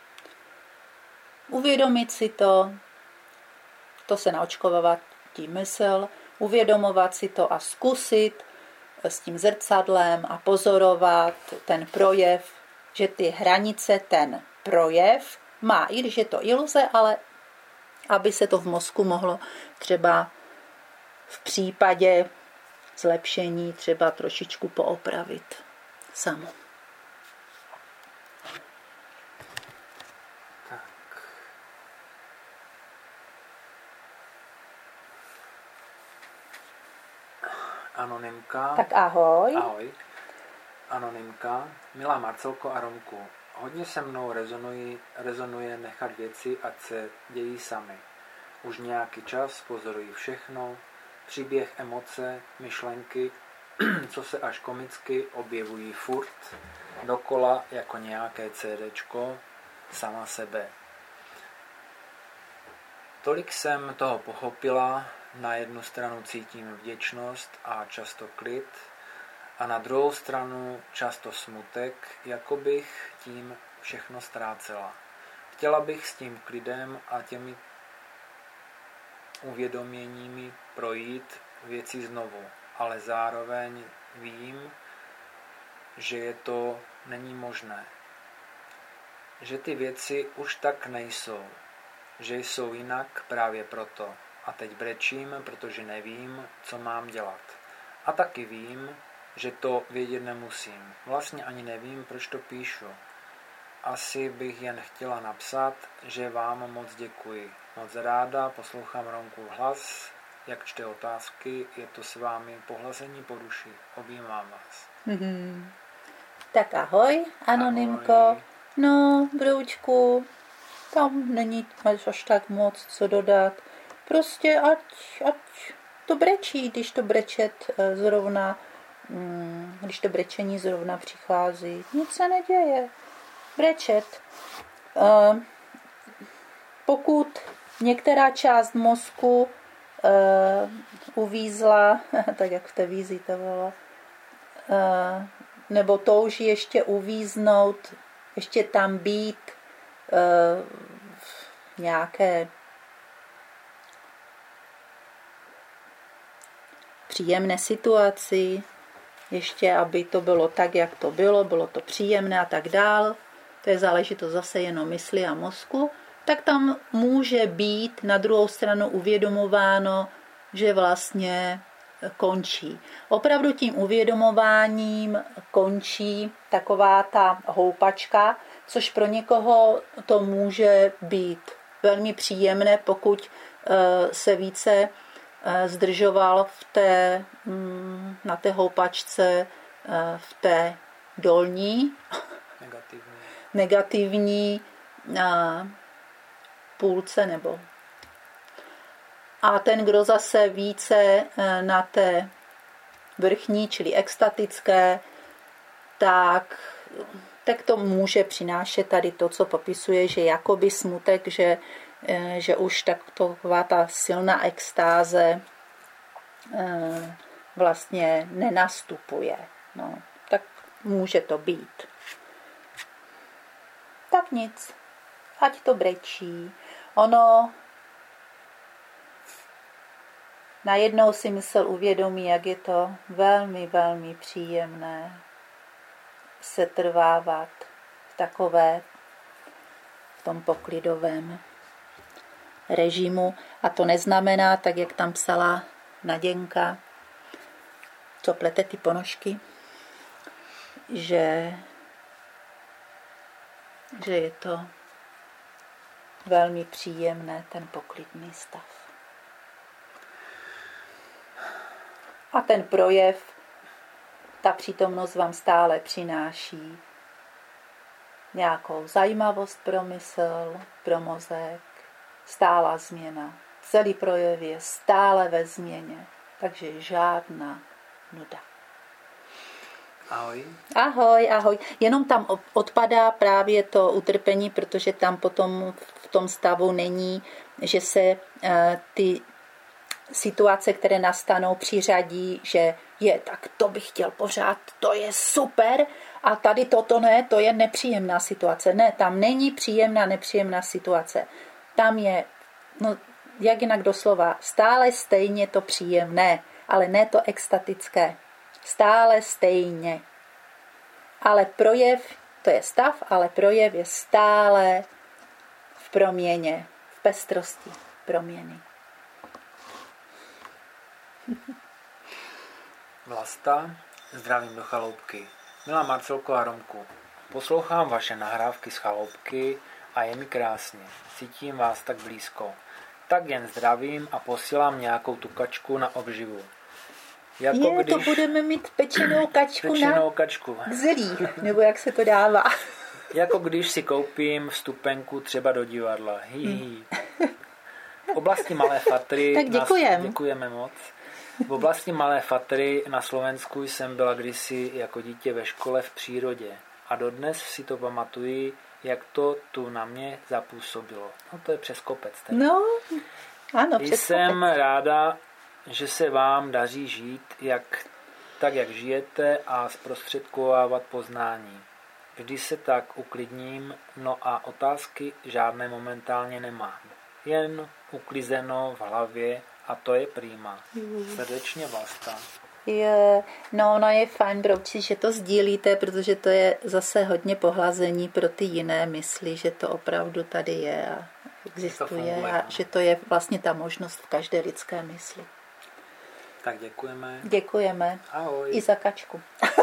Speaker 2: uvědomit si to, to se naočkovávat tím mysl, uvědomovat si to a zkusit s tím zrcadlem a pozorovat ten projev, že ty hranice, ten projev má, i když je to iluze, ale aby se to v mozku mohlo třeba v případě zlepšení třeba trošičku poopravit samo.
Speaker 1: Tak. Anonymka.
Speaker 2: Tak ahoj.
Speaker 1: Ahoj. Anonymka. Milá Marcelko a Romku. Hodně se mnou rezonují, rezonuje nechat věci, ať se dějí sami. Už nějaký čas pozorují všechno, příběh, emoce, myšlenky, co se až komicky objevují furt, dokola jako nějaké CDčko, sama sebe. Tolik jsem toho pochopila, na jednu stranu cítím vděčnost a často klid, a na druhou stranu často smutek, jako bych tím všechno ztrácela. Chtěla bych s tím klidem a těmi uvědoměními projít věci znovu, ale zároveň vím, že je to není možné. Že ty věci už tak nejsou, že jsou jinak právě proto. A teď brečím, protože nevím, co mám dělat. A taky vím, že to vědět nemusím. Vlastně ani nevím, proč to píšu. Asi bych jen chtěla napsat, že vám moc děkuji. Moc ráda poslouchám Romkův hlas, jak čte otázky, je to s vámi pohlazení po duši. Objímám vás.
Speaker 2: Mm-hmm. Tak ahoj, anonymko.
Speaker 1: Ahoj.
Speaker 2: No, broučku, tam není až tak moc co dodat. Prostě ať, ať to brečí, když to brečet zrovna, když to brečení zrovna přichází. Nic se neděje. Brečet. Pokud některá část mozku uvízla, tak jak v té vízi to bylo, nebo touží ještě uvíznout, ještě tam být v nějaké příjemné situaci, ještě aby to bylo tak, jak to bylo, bylo to příjemné a tak dál, to je záležitost zase jenom mysli a mozku, tak tam může být na druhou stranu uvědomováno, že vlastně končí. Opravdu tím uvědomováním končí taková ta houpačka, což pro někoho to může být velmi příjemné, pokud se více zdržoval v té, na té houpačce v té dolní
Speaker 1: Negativní,
Speaker 2: negativní půlce nebo a ten, kdo zase více na té vrchní, čili extatické, tak, tak to může přinášet tady to, co popisuje, že jakoby smutek, že, že už taková ta silná extáze vlastně nenastupuje. No, tak může to být. Tak nic. Ať to brečí. Ono najednou si myslel uvědomí, jak je to velmi, velmi příjemné se trvávat v takové, v tom poklidovém režimu. A to neznamená, tak jak tam psala Naděnka, co plete ty ponožky, že, že je to velmi příjemné, ten poklidný stav. A ten projev, ta přítomnost vám stále přináší nějakou zajímavost pro mysl, pro mozek, stálá změna. Celý projev je stále ve změně, takže žádná nuda.
Speaker 1: Ahoj.
Speaker 2: Ahoj, ahoj. Jenom tam odpadá právě to utrpení, protože tam potom v tom stavu není, že se ty situace, které nastanou, přiřadí, že je, tak to bych chtěl pořád, to je super, a tady toto ne, to je nepříjemná situace. Ne, tam není příjemná, nepříjemná situace. Tam je, no, jak jinak doslova, stále stejně to příjemné, ale ne to extatické. Stále stejně. Ale projev, to je stav, ale projev je stále v proměně, v pestrosti proměny.
Speaker 1: Vlasta, zdravím do chaloupky. Milá Marcelko a Romku, poslouchám vaše nahrávky z chaloupky a je mi krásně. Cítím vás tak blízko. Tak jen zdravím a posílám nějakou tu kačku na obživu.
Speaker 2: Jako je, když... to budeme mít pečenou kačku
Speaker 1: pečenou
Speaker 2: na
Speaker 1: kačku.
Speaker 2: zelí, nebo jak se to dává.
Speaker 1: Jako když si koupím vstupenku třeba do divadla. Hihi. V oblasti Malé Fatry...
Speaker 2: Tak děkujem.
Speaker 1: Na... Děkujeme moc. V oblasti Malé Fatry na Slovensku jsem byla kdysi jako dítě ve škole v přírodě. A dodnes si to pamatuji, jak to tu na mě zapůsobilo. No to je přes kopec. Tady.
Speaker 2: No, ano, přes
Speaker 1: Jsem
Speaker 2: kopec.
Speaker 1: ráda, že se vám daří žít, jak tak, jak žijete a zprostředkovávat poznání. Vždy se tak uklidním, no a otázky žádné momentálně nemám. Jen uklizeno v hlavě a to je prima. Srdečně Vlasta.
Speaker 2: Je, no, no je fajn, brouči, že to sdílíte, protože to je zase hodně pohlazení pro ty jiné mysli, že to opravdu tady je a existuje a že to je vlastně ta možnost v každé lidské mysli.
Speaker 1: Tak děkujeme.
Speaker 2: Děkujeme.
Speaker 1: Ahoj.
Speaker 2: I za kačku.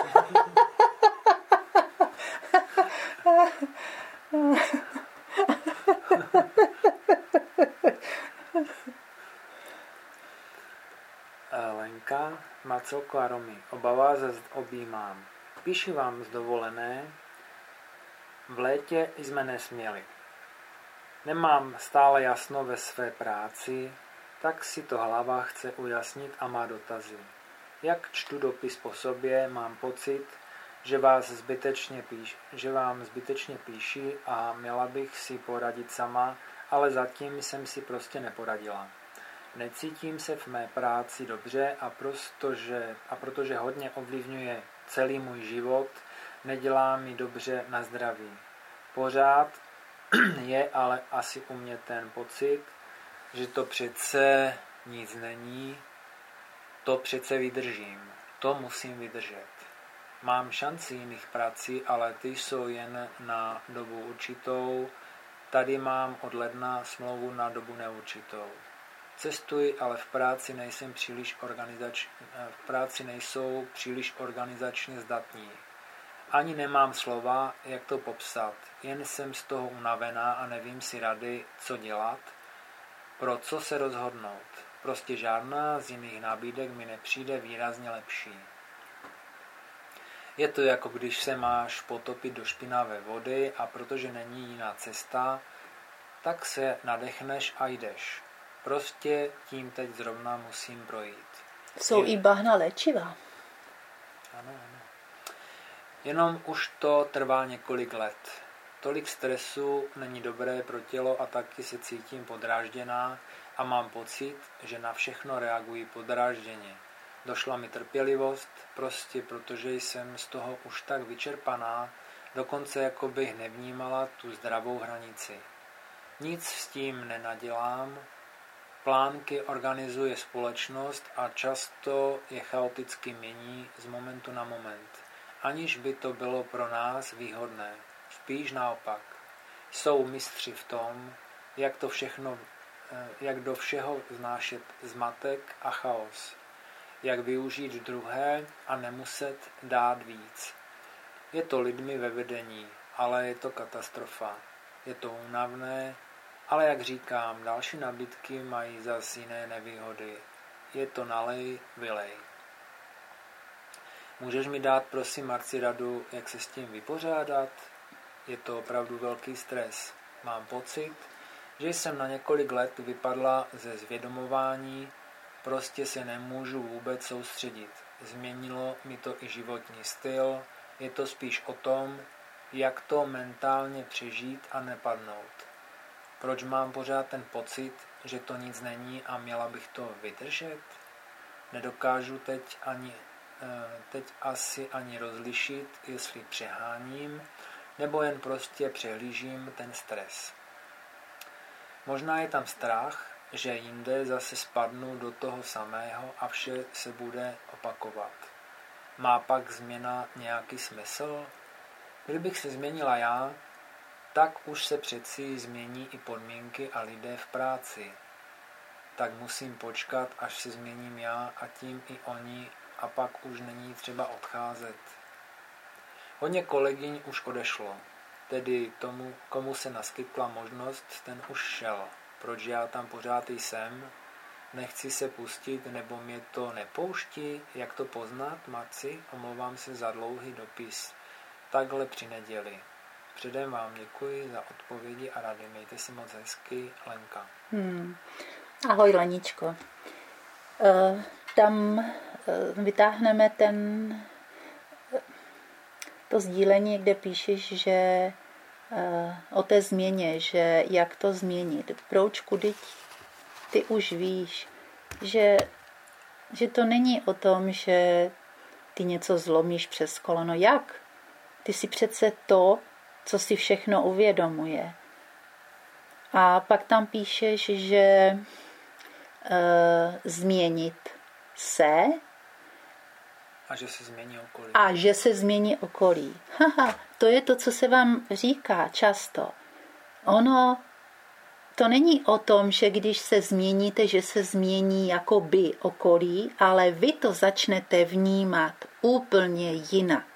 Speaker 1: Lenka, Macelko a Romy. Oba vás objímám. Píši vám z dovolené. V létě jsme nesměli. Nemám stále jasno ve své práci, tak si to hlava chce ujasnit a má dotazy. Jak čtu dopis po sobě, mám pocit, že, vás zbytečně píš, že vám zbytečně píši a měla bych si poradit sama, ale zatím jsem si prostě neporadila. Necítím se v mé práci dobře a, protože, a protože hodně ovlivňuje celý můj život, nedělá mi dobře na zdraví. Pořád je ale asi u mě ten pocit, že to přece nic není, to přece vydržím, to musím vydržet. Mám šanci jiných prací, ale ty jsou jen na dobu určitou, tady mám od ledna smlouvu na dobu neurčitou. Cestuji, ale v práci nejsem příliš organizač... v práci nejsou příliš organizačně zdatní. Ani nemám slova, jak to popsat, jen jsem z toho unavená a nevím si rady, co dělat, pro co se rozhodnout. Prostě žádná z jiných nabídek mi nepřijde výrazně lepší. Je to jako když se máš potopit do špinavé vody a protože není jiná cesta, tak se nadechneš a jdeš. Prostě tím teď zrovna musím projít.
Speaker 2: Jsou
Speaker 1: Je...
Speaker 2: i bahna léčiva.
Speaker 1: Ano, ano. Jenom už to trvá několik let. Tolik stresu není dobré pro tělo a taky se cítím podrážděná a mám pocit, že na všechno reaguji podrážděně. Došla mi trpělivost, prostě protože jsem z toho už tak vyčerpaná, dokonce jako bych nevnímala tu zdravou hranici. Nic s tím nenadělám, plánky organizuje společnost a často je chaoticky mění z momentu na moment, aniž by to bylo pro nás výhodné. Spíš naopak. Jsou mistři v tom, jak to všechno, jak do všeho znášet zmatek a chaos. Jak využít druhé a nemuset dát víc. Je to lidmi ve vedení, ale je to katastrofa. Je to únavné, ale jak říkám, další nabídky mají zas jiné nevýhody. Je to nalej, vylej. Můžeš mi dát, prosím, Marci, radu, jak se s tím vypořádat? Je to opravdu velký stres. Mám pocit, že jsem na několik let vypadla ze zvědomování, prostě se nemůžu vůbec soustředit. Změnilo mi to i životní styl, je to spíš o tom, jak to mentálně přežít a nepadnout. Proč mám pořád ten pocit, že to nic není a měla bych to vydržet? Nedokážu teď, ani, teď asi ani rozlišit, jestli přeháním, nebo jen prostě přehlížím ten stres. Možná je tam strach, že jinde zase spadnu do toho samého a vše se bude opakovat. Má pak změna nějaký smysl? Kdybych se změnila já, tak už se přeci změní i podmínky a lidé v práci. Tak musím počkat, až se změním já a tím i oni a pak už není třeba odcházet. Hodně kolegyň už odešlo, tedy tomu, komu se naskytla možnost, ten už šel. Proč já tam pořád jsem? Nechci se pustit, nebo mě to nepouští? Jak to poznat, Marci? Omlouvám se za dlouhý dopis. Takhle při neděli. Předem vám děkuji za odpovědi a rady. Mějte si moc hezky, Lenka.
Speaker 2: Hmm. Ahoj, Leničko. E, tam e, vytáhneme ten to sdílení, kde píšeš, že e, o té změně, že jak to změnit. Proč, kudy ty už víš, že, že to není o tom, že ty něco zlomíš přes koleno. Jak? Ty si přece to, co si všechno uvědomuje. A pak tam píšeš, že e, změnit se
Speaker 1: a že se změní okolí.
Speaker 2: A že se změní okolí. Haha, to je to, co se vám říká často. Ono, to není o tom, že když se změníte, že se změní jakoby okolí, ale vy to začnete vnímat úplně jinak.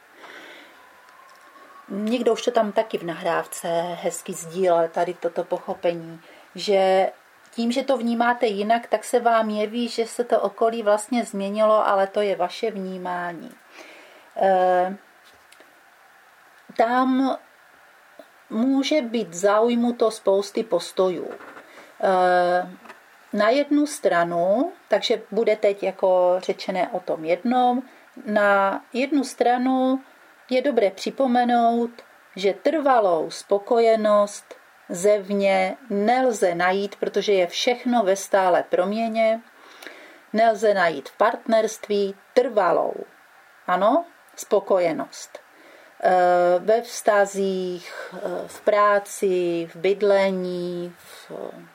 Speaker 2: Někdo už to tam taky v nahrávce hezky sdílel, tady toto pochopení, že tím, že to vnímáte jinak, tak se vám jeví, že se to okolí vlastně změnilo, ale to je vaše vnímání. E, tam může být zaujmuto spousty postojů. E, na jednu stranu, takže bude teď jako řečené o tom jednom, na jednu stranu je dobré připomenout, že trvalou spokojenost zevně nelze najít, protože je všechno ve stále proměně. Nelze najít v partnerství trvalou, ano, spokojenost. Ve vztazích, v práci, v bydlení, v,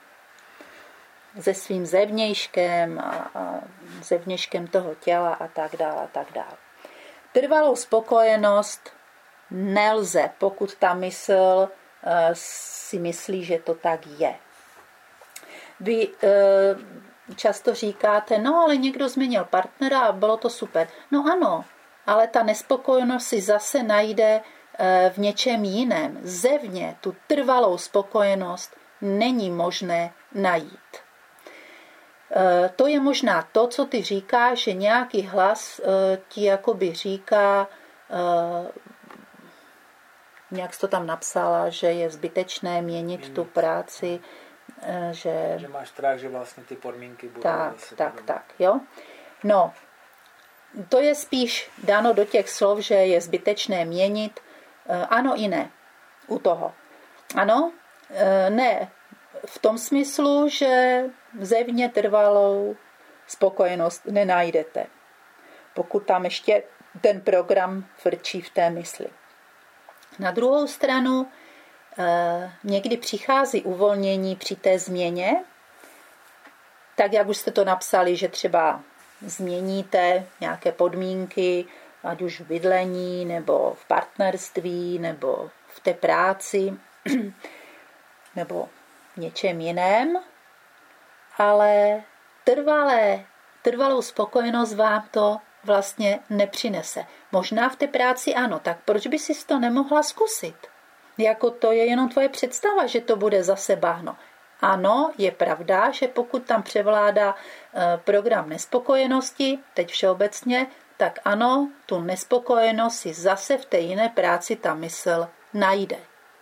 Speaker 2: se svým zevnějškem a, a zevnějškem toho těla a tak dále a tak dále. Trvalou spokojenost nelze, pokud ta mysl si myslí, že to tak je. Vy e, často říkáte, no ale někdo změnil partnera a bylo to super. No ano, ale ta nespokojenost si zase najde e, v něčem jiném. Zevně tu trvalou spokojenost není možné najít. E, to je možná to, co ty říkáš, že nějaký hlas e, ti jakoby říká, e, nějak jsi to tam napsala, že je zbytečné měnit Měnit. tu práci, že...
Speaker 1: Že máš strach, že vlastně ty podmínky budou...
Speaker 2: Tak, tak, podobné. tak, jo. No, to je spíš dáno do těch slov, že je zbytečné měnit. Ano i ne. U toho. Ano, ne. V tom smyslu, že zevně trvalou spokojenost nenajdete. Pokud tam ještě ten program frčí v té mysli. Na druhou stranu někdy přichází uvolnění při té změně, tak jak už jste to napsali, že třeba změníte nějaké podmínky, ať už v bydlení, nebo v partnerství, nebo v té práci, nebo v něčem jiném, ale trvalé, trvalou spokojenost vám to vlastně nepřinese. Možná v té práci ano, tak proč by si to nemohla zkusit? Jako to je jenom tvoje představa, že to bude zase bahno. Ano, je pravda, že pokud tam převládá program nespokojenosti, teď všeobecně, tak ano, tu nespokojenost si zase v té jiné práci ta mysl najde.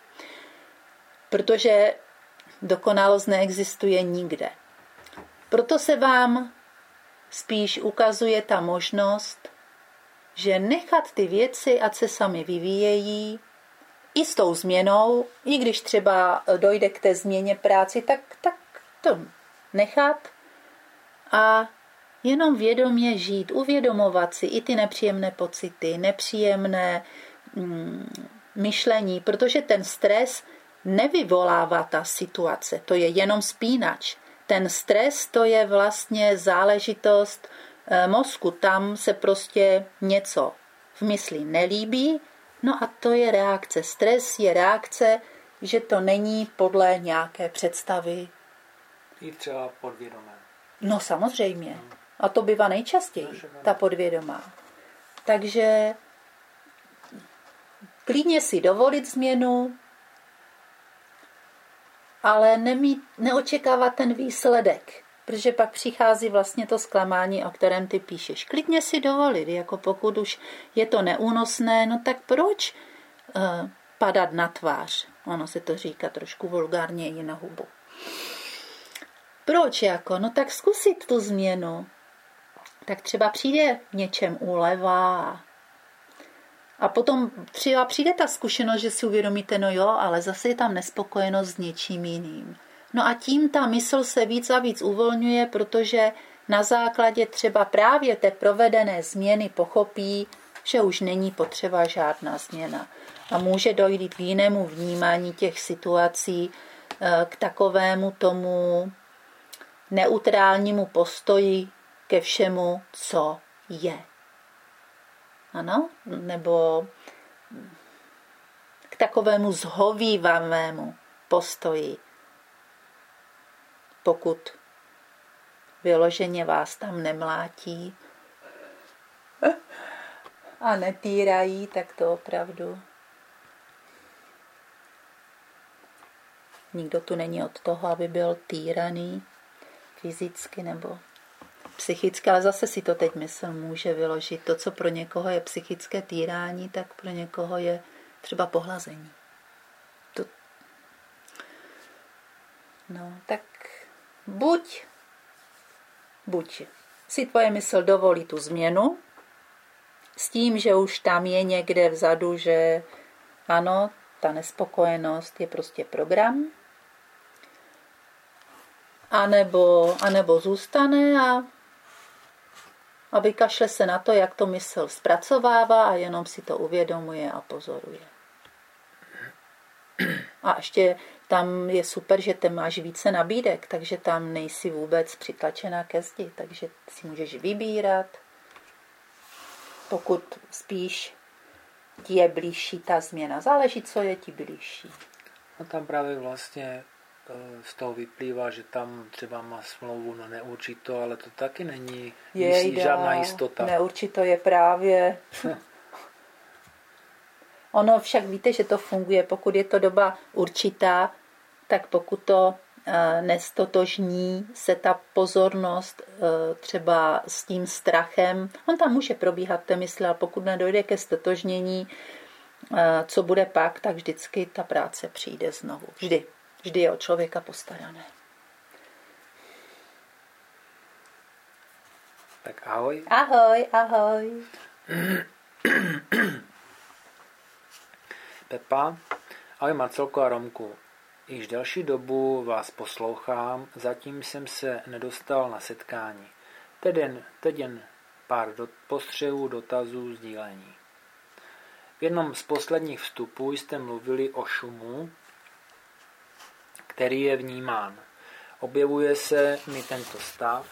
Speaker 2: Protože dokonalost neexistuje nikde. Proto se vám spíš ukazuje ta možnost, že nechat ty věci, ať se sami vyvíjejí, i s tou změnou, i když třeba dojde k té změně práci, tak, tak to nechat a jenom vědomě žít, uvědomovat si i ty nepříjemné pocity, nepříjemné mm, myšlení, protože ten stres nevyvolává ta situace, to je jenom spínač. Ten stres to je vlastně záležitost mozku, tam se prostě něco v mysli nelíbí, no a to je reakce. Stres je reakce, že to není podle nějaké představy.
Speaker 1: I třeba podvědomé.
Speaker 2: No samozřejmě. A to bývá nejčastěji, ta podvědomá. Takže klidně si dovolit změnu, ale nemít, neočekávat ten výsledek, protože pak přichází vlastně to zklamání, o kterém ty píšeš. Klidně si dovolit, jako pokud už je to neúnosné, no tak proč uh, padat na tvář? Ono se to říká trošku vulgárněji na hubu. Proč jako? No tak zkusit tu změnu. Tak třeba přijde v něčem úleva a potom třeba přijde ta zkušenost, že si uvědomíte, no jo, ale zase je tam nespokojenost s něčím jiným. No a tím ta mysl se víc a víc uvolňuje, protože na základě třeba právě té provedené změny pochopí, že už není potřeba žádná změna. A může dojít k jinému vnímání těch situací, k takovému tomu neutrálnímu postoji ke všemu, co je. Ano? Nebo k takovému zhovývavému postoji. Pokud vyloženě vás tam nemlátí a netýrají, tak to opravdu nikdo tu není od toho, aby byl týraný fyzicky nebo psychicky, ale zase si to teď mysl může vyložit. To, co pro někoho je psychické týrání, tak pro někoho je třeba pohlazení. To... No, tak buď, buď si tvoje mysl dovolí tu změnu, s tím, že už tam je někde vzadu, že ano, ta nespokojenost je prostě program, anebo, anebo zůstane a, a vykašle se na to, jak to mysl zpracovává a jenom si to uvědomuje a pozoruje. A ještě tam je super, že ty máš více nabídek, takže tam nejsi vůbec přitlačená ke zdi, takže si můžeš vybírat, pokud spíš ti je blížší ta změna. Záleží, co je ti blížší.
Speaker 1: No tam právě vlastně z toho vyplývá, že tam třeba má smlouvu na neurčito, ale to taky není
Speaker 2: Jejda,
Speaker 1: žádná jistota.
Speaker 2: Neurčito je právě... Ono však víte, že to funguje. Pokud je to doba určitá, tak pokud to nestotožní se ta pozornost třeba s tím strachem, on tam může probíhat té mysli, ale pokud nedojde ke stotožnění, co bude pak, tak vždycky ta práce přijde znovu. Vždy. Vždy je od člověka postarané.
Speaker 1: Tak ahoj.
Speaker 2: Ahoj, ahoj.
Speaker 1: Pepa. Ahoj Marcelko a Romku. Již delší dobu vás poslouchám, zatím jsem se nedostal na setkání. Teď jen, teď jen pár do, postřehů, dotazů, sdílení. V jednom z posledních vstupů jste mluvili o šumu, který je vnímán. Objevuje se mi tento stav,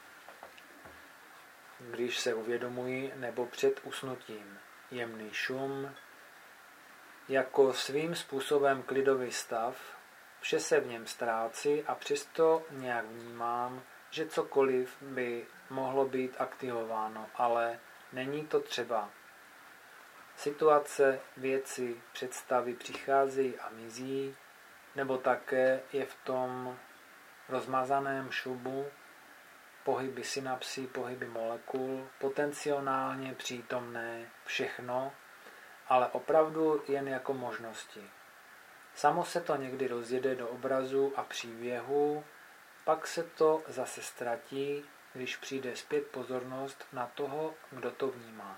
Speaker 1: když se uvědomuji, nebo před usnutím. Jemný šum, jako svým způsobem klidový stav, vše se v něm ztrácí a přesto nějak vnímám, že cokoliv by mohlo být aktivováno, ale není to třeba. Situace, věci, představy přicházejí a mizí, nebo také je v tom rozmazaném šumu pohyby synapsí, pohyby molekul, potenciálně přítomné všechno, ale opravdu jen jako možnosti. Samo se to někdy rozjede do obrazu a příběhu, pak se to zase ztratí, když přijde zpět pozornost na toho, kdo to vnímá.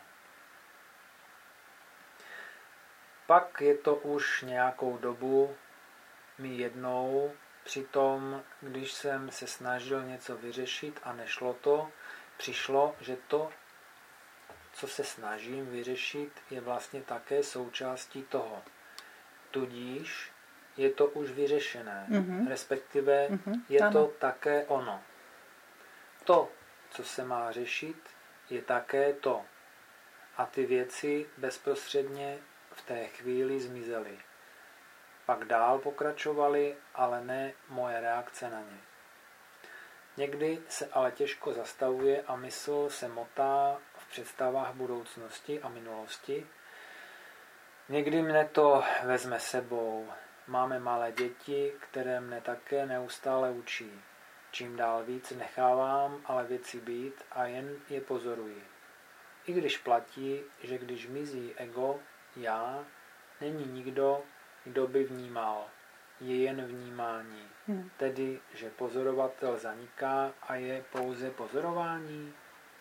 Speaker 1: Pak je to už nějakou dobu mi jednou, přitom, když jsem se snažil něco vyřešit a nešlo to, přišlo, že to, co se snažím vyřešit, je vlastně také součástí toho. Tudíž je to už vyřešené, mm-hmm. respektive mm-hmm. je ano. To také ono. To, co se má řešit, je také to. A ty věci bezprostředně v té chvíli zmizely. Pak dál pokračovaly, ale ne moje reakce na ně. Někdy se ale těžko zastavuje a mysl se motá v představách budoucnosti a minulosti. Někdy mne to vezme sebou. Máme malé děti, které mne také neustále učí. Čím dál víc nechávám ale věci být a jen je pozoruji. I když platí, že když mizí ego, já, není nikdo, kdo by vnímal. Je jen vnímání. Hmm. Tedy, že pozorovatel zaniká a je pouze pozorování?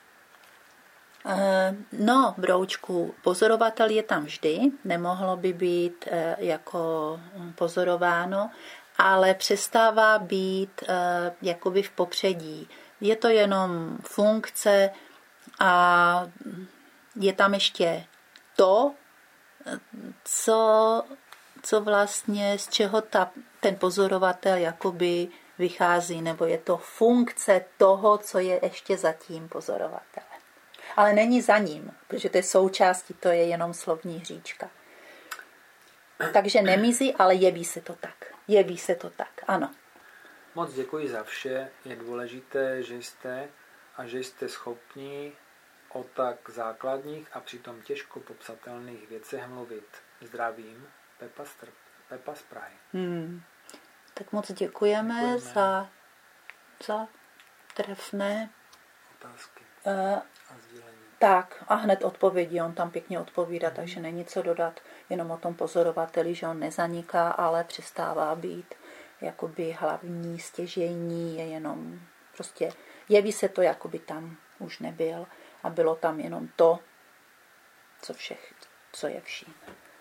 Speaker 2: No, broučku, pozorovatel je tam vždy, nemohlo by být jako pozorováno, ale přestává být jakoby v popředí. je to jenom funkce a je tam ještě to, co, co vlastně, z čeho ta, ten pozorovatel jakoby vychází, nebo je to funkce toho, co je ještě za tím pozorovatelem. Ale není za ním, protože to je součástí, to je jenom slovní hříčka. Takže nemizí, ale jeví se to tak. Jeví se to tak, ano.
Speaker 1: Moc děkuji za vše. Je důležité, že jste a že jste schopni o tak základních a přitom těžko popsatelných věcech mluvit. Zdravím, Pepa, Str- Pepa z Prahy.
Speaker 2: Hmm. Tak moc děkujeme, děkujeme. Za, za trefné
Speaker 1: otázky
Speaker 2: uh,
Speaker 1: a sdílení.
Speaker 2: Tak a hned odpovědi, on tam pěkně odpovídá, hmm. takže není co dodat jenom o tom pozorovateli, že on nezaniká, ale přestává být jakoby hlavní, stěžejní, je jenom prostě jeví se to, jakoby tam už nebyl a bylo tam jenom to, co, všech, co je vším.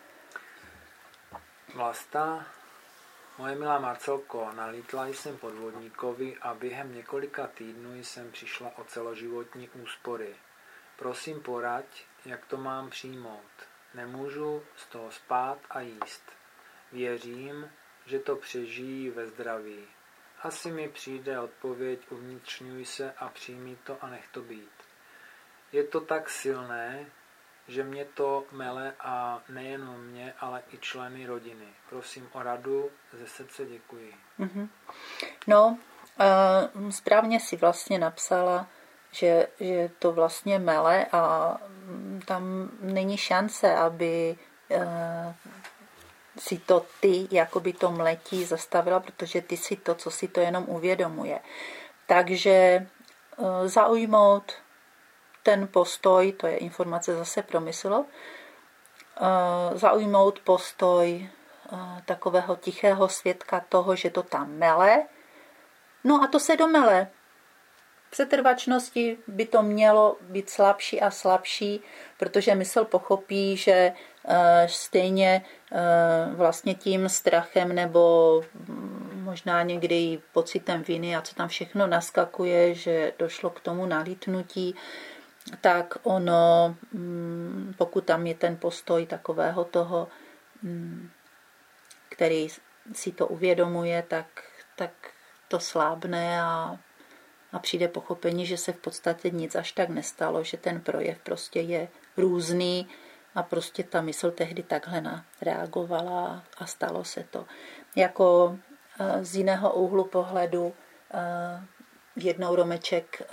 Speaker 1: Vlasta, moje milá Marcelko, nalítla jsem podvodníkovi a během několika týdnů jsem přišla o celoživotní úspory. Prosím poraď, jak to mám přijmout. Nemůžu z toho spát a jíst. Věřím, že to přežijí ve zdraví. Asi mi přijde odpověď, uvnitřňuj se a přijmi to a nech to být. Je to tak silné, že mě to mele a nejenom mě, ale i členy rodiny. Prosím o radu, ze srdce děkuji.
Speaker 2: Mm-hmm. No, uh, správně si vlastně napsala, že, že to vlastně mele a tam není šance, aby uh, si to ty, jakoby to mletí zastavila, protože ty si to, co si to jenom uvědomuje. Takže uh, zaujmout ten postoj, to je informace zase pro mysl, zaujmout postoj takového tichého svědka toho, že to tam mele. No a to se domele. V setrvačnosti by to mělo být slabší a slabší, protože mysl pochopí, že stejně vlastně tím strachem nebo možná někdy pocitem viny a co tam všechno naskakuje, že došlo k tomu nalítnutí, tak ono, pokud tam je ten postoj takového toho, který si to uvědomuje, tak, tak to slábne a, a přijde pochopení, že se v podstatě nic až tak nestalo, že ten projev prostě je různý a prostě ta mysl tehdy takhle reagovala a stalo se to. Jako z jiného úhlu pohledu jednou Romeček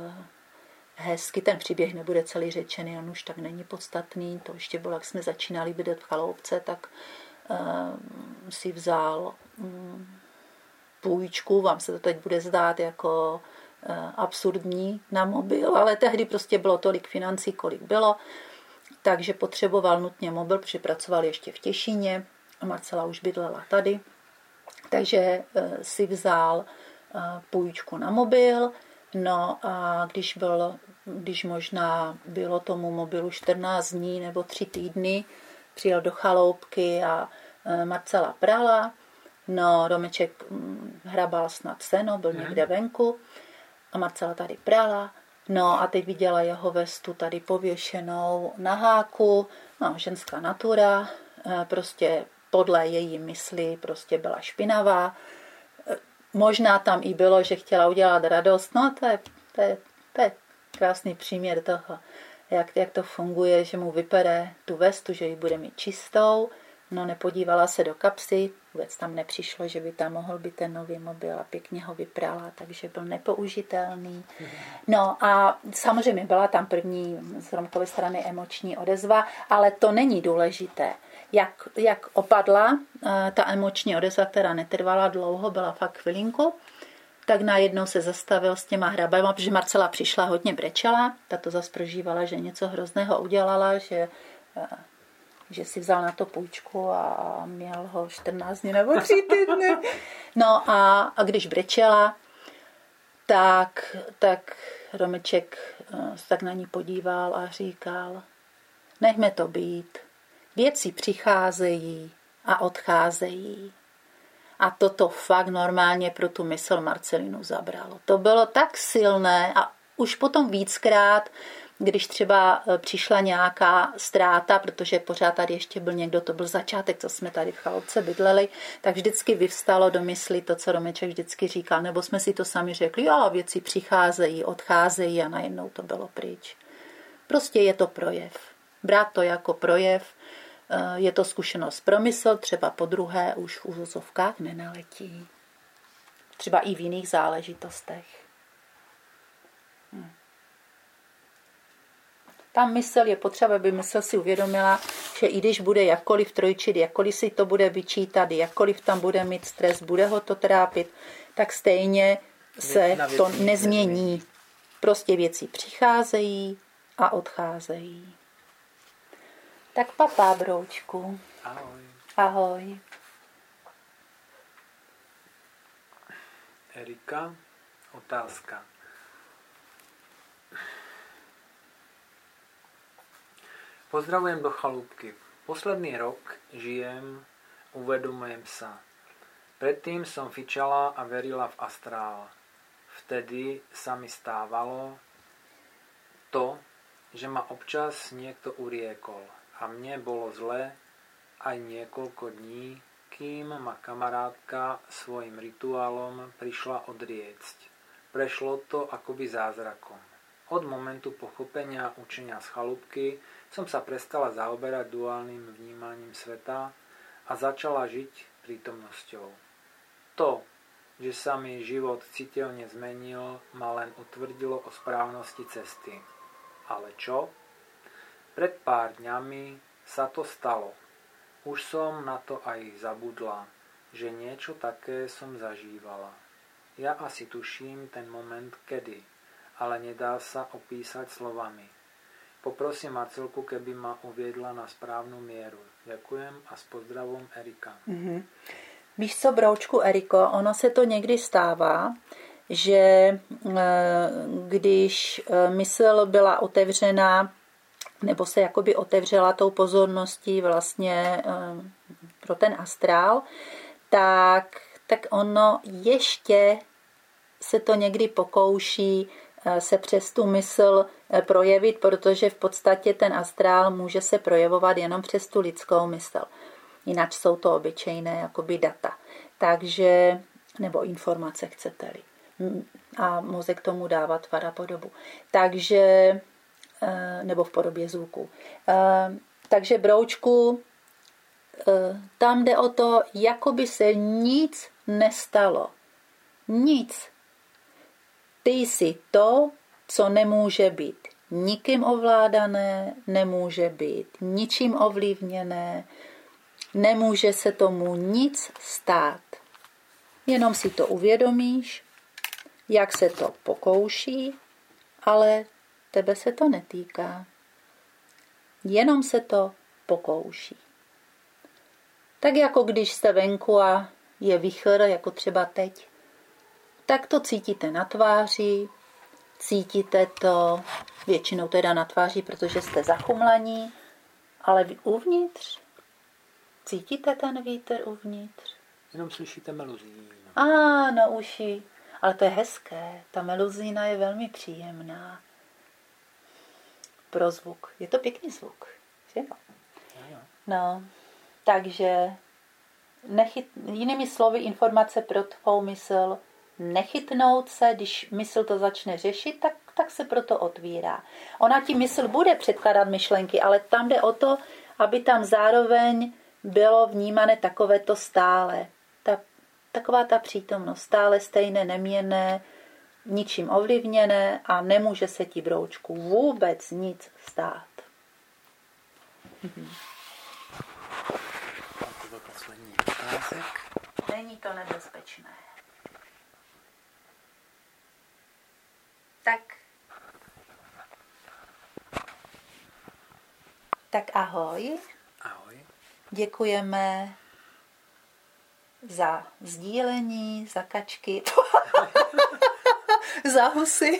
Speaker 2: hezky, ten příběh nebude celý řečený, on už tak není podstatný, to ještě bylo, jak jsme začínali bydlet v chaloupce, tak uh, si vzal um, půjčku, vám se to teď bude zdát jako uh, absurdní na mobil, ale tehdy prostě bylo tolik financí, kolik bylo, takže potřeboval nutně mobil, protože pracoval ještě v Těšíně a Marcela už bydlela tady, takže uh, si vzal uh, půjčku na mobil. No a když, byl, když možná bylo tomu mobilu čtrnáct dní nebo tři týdny, přijel do chaloupky a Marcela prala, no Romeček hrabal snad seno, byl někde venku a Marcela tady prala, no a teď viděla jeho vestu tady pověšenou na háku, no ženská natura, prostě podle její mysli prostě byla špinavá. Možná tam i bylo, že chtěla udělat radost. No to je, to je, to je krásný příměr toho, jak, jak to funguje, že mu vypere tu vestu, že ji bude mít čistou. No nepodívala se do kapsy, vůbec tam nepřišlo, že by tam mohl být ten nový mobil a pěkně ho vyprala, takže byl nepoužitelný. No a samozřejmě byla tam první z Romkovy strany emoční odezva, ale to není důležité. Jak, jak opadla ta emoční odezva, která netrvala dlouho, byla fakt chvilinku, tak najednou se zastavil s těma hrabama, protože Marcela přišla, hodně brečela, ta to zase prožívala, že něco hrozného udělala, že, že si vzal na to půjčku a měl ho čtrnáct dní nebo tři týdny. No a, a když brečela, tak, tak Romeček se tak na ní podíval a říkal, nechme to být. Věci přicházejí a odcházejí. A toto fakt normálně pro tu mysl Marcelinu zabralo. To bylo tak silné a už potom víckrát, když třeba přišla nějaká ztráta, protože pořád tady ještě byl někdo, to byl začátek, co jsme tady v chalupce bydleli, tak vždycky vyvstalo do mysli to, co Romeček vždycky říkal, nebo jsme si to sami řekli, jo, věci přicházejí, odcházejí a najednou to bylo pryč. Prostě je to projev. Brát to jako projev, je to zkušenost pro mysl, třeba po druhé už v uvozovkách nenaletí. Třeba i v jiných záležitostech. Hm. Ta mysl je potřeba, aby mysl si uvědomila, že i když bude jakkoliv trojčit, jakkoliv si to bude vyčítat, jakkoliv tam bude mít stres, bude ho to trápit, tak stejně se to nezmění. Prostě věci přicházejí a odcházejí. Tak papá, broučku.
Speaker 1: Ahoj.
Speaker 2: Ahoj.
Speaker 1: Erika, otázka. Pozdravujem do chalúbky. Posledný rok žijem, uvedomujem sa. Predtým som fičala a verila v astrál. Vtedy sa mi stávalo to, že ma občas niekto uriekol a mne bolo zle aj niekoľko dní, kým ma kamarátka svojim rituálom prišla odriecť. Prešlo to akoby zázrakom. Od momentu pochopenia učenia z chalúbky som sa prestala zaoberať duálnym vnímaním sveta a začala žiť prítomnosťou. To, že sa mi život citeľne zmenil, ma len utvrdilo o správnosti cesty. Ale čo? Pred pár dňami sa to stalo. Už som na to aj zabudla, že niečo také som zažívala. Ja asi tuším ten moment kedy, ale nedá sa opísať slovami. Poprosím Marcelku, keby ma uviedla na správnu mieru. Ďakujem a s pozdravom Erika.
Speaker 2: Mm-hmm. Víš co, broučku Eriko, ono se to někdy stává, že když mysl byla otevřená, nebo se jakoby otevřela tou pozorností vlastně pro ten astrál, tak, tak ono ještě se to někdy pokouší se přes tu mysl projevit, protože v podstatě ten astrál může se projevovat jenom přes tu lidskou mysl. Jinak jsou to obyčejné jakoby data. Takže, nebo informace, chcete-li. A mozek tomu dává tvar a podobu. Takže, nebo v podobě zvuku. Takže broučku, tam jde o to, jako by se nic nestalo. Nic. Ty jsi to, co nemůže být nikým ovládané, nemůže být ničím ovlivněné, nemůže se tomu nic stát. Jenom si to uvědomíš, jak se to pokouší, ale tebe se to netýká. Jenom se to pokouší. Tak jako když jste venku a je vichr, jako třeba teď, tak to cítíte na tváři, cítíte to většinou teda na tváři, protože jste zachumlaní, ale uvnitř cítíte ten vítr uvnitř.
Speaker 1: Jenom slyšíte meluzínu.
Speaker 2: Ano, uši. Ale to je hezké. Ta meluzína je velmi příjemná. Pro zvuk. Je to pěkný zvuk. Že? No, takže nechyt, jinými slovy informace pro tvou mysl, nechytnout se, když mysl to začne řešit, tak, tak se proto otvírá. Ona ti mysl bude předkládat myšlenky, ale tam jde o to, aby tam zároveň bylo vnímané takovéto stále. Ta, taková ta přítomnost, stále stejné, neměnné, ničím ovlivněné a nemůže se ti, broučku, vůbec nic stát. Mhm.
Speaker 1: To byl poslední otázek.
Speaker 2: Není to nebezpečné. Tak. Tak ahoj.
Speaker 1: Ahoj.
Speaker 2: Děkujeme za sdílení, za kačky, za husy,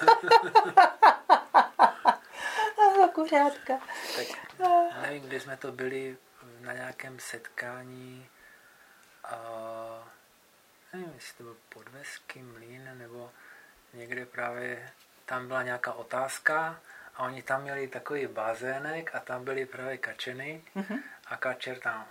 Speaker 2: za kuřátka.
Speaker 1: Tak nevím, kde jsme to byli na nějakém setkání a nevím, jestli to byl Podveský mlýn, nebo někde právě tam byla nějaká otázka a oni tam měli takový bazének a tam byly právě kačeny mm-hmm. a kačer tam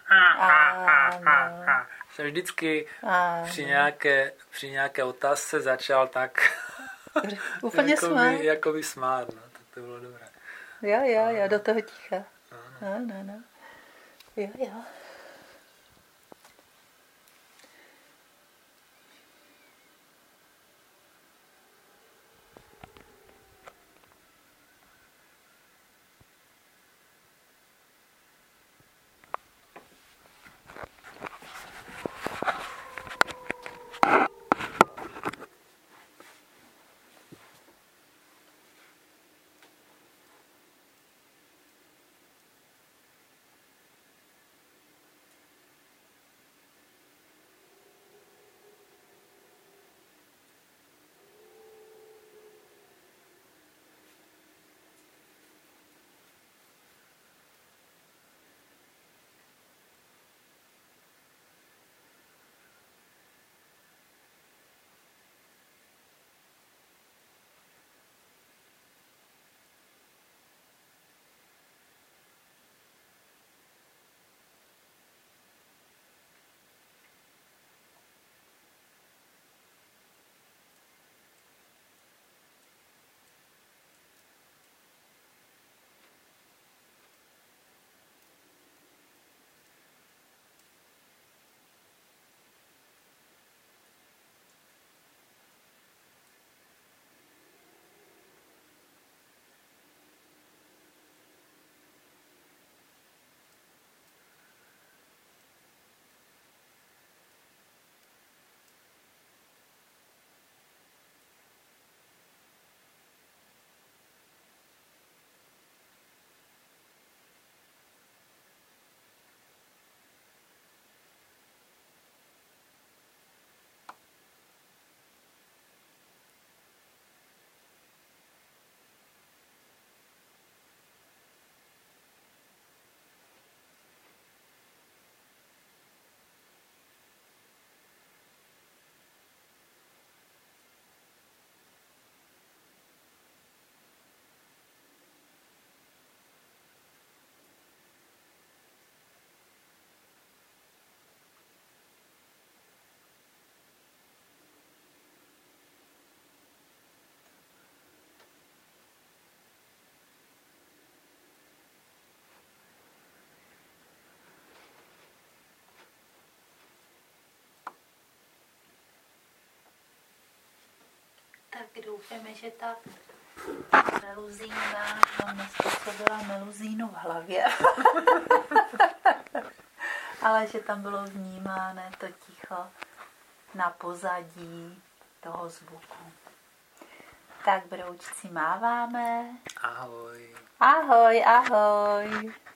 Speaker 1: se vždycky při nějaké, při nějaké otázce začal tak
Speaker 2: úplně
Speaker 1: jakoby,
Speaker 2: smát.
Speaker 1: jakoby smát, no, tak to bylo dobré.
Speaker 2: Jo, jo, jo, do toho ticha.
Speaker 1: No,
Speaker 2: no, no, no. Jo, jo. Tak doufáme, že ta meluzína nám nezpůsobila meluzínu v hlavě. Ale že tam bylo vnímáno to ticho na pozadí toho zvuku. Tak broučci máváme.
Speaker 1: Ahoj.
Speaker 2: Ahoj, ahoj.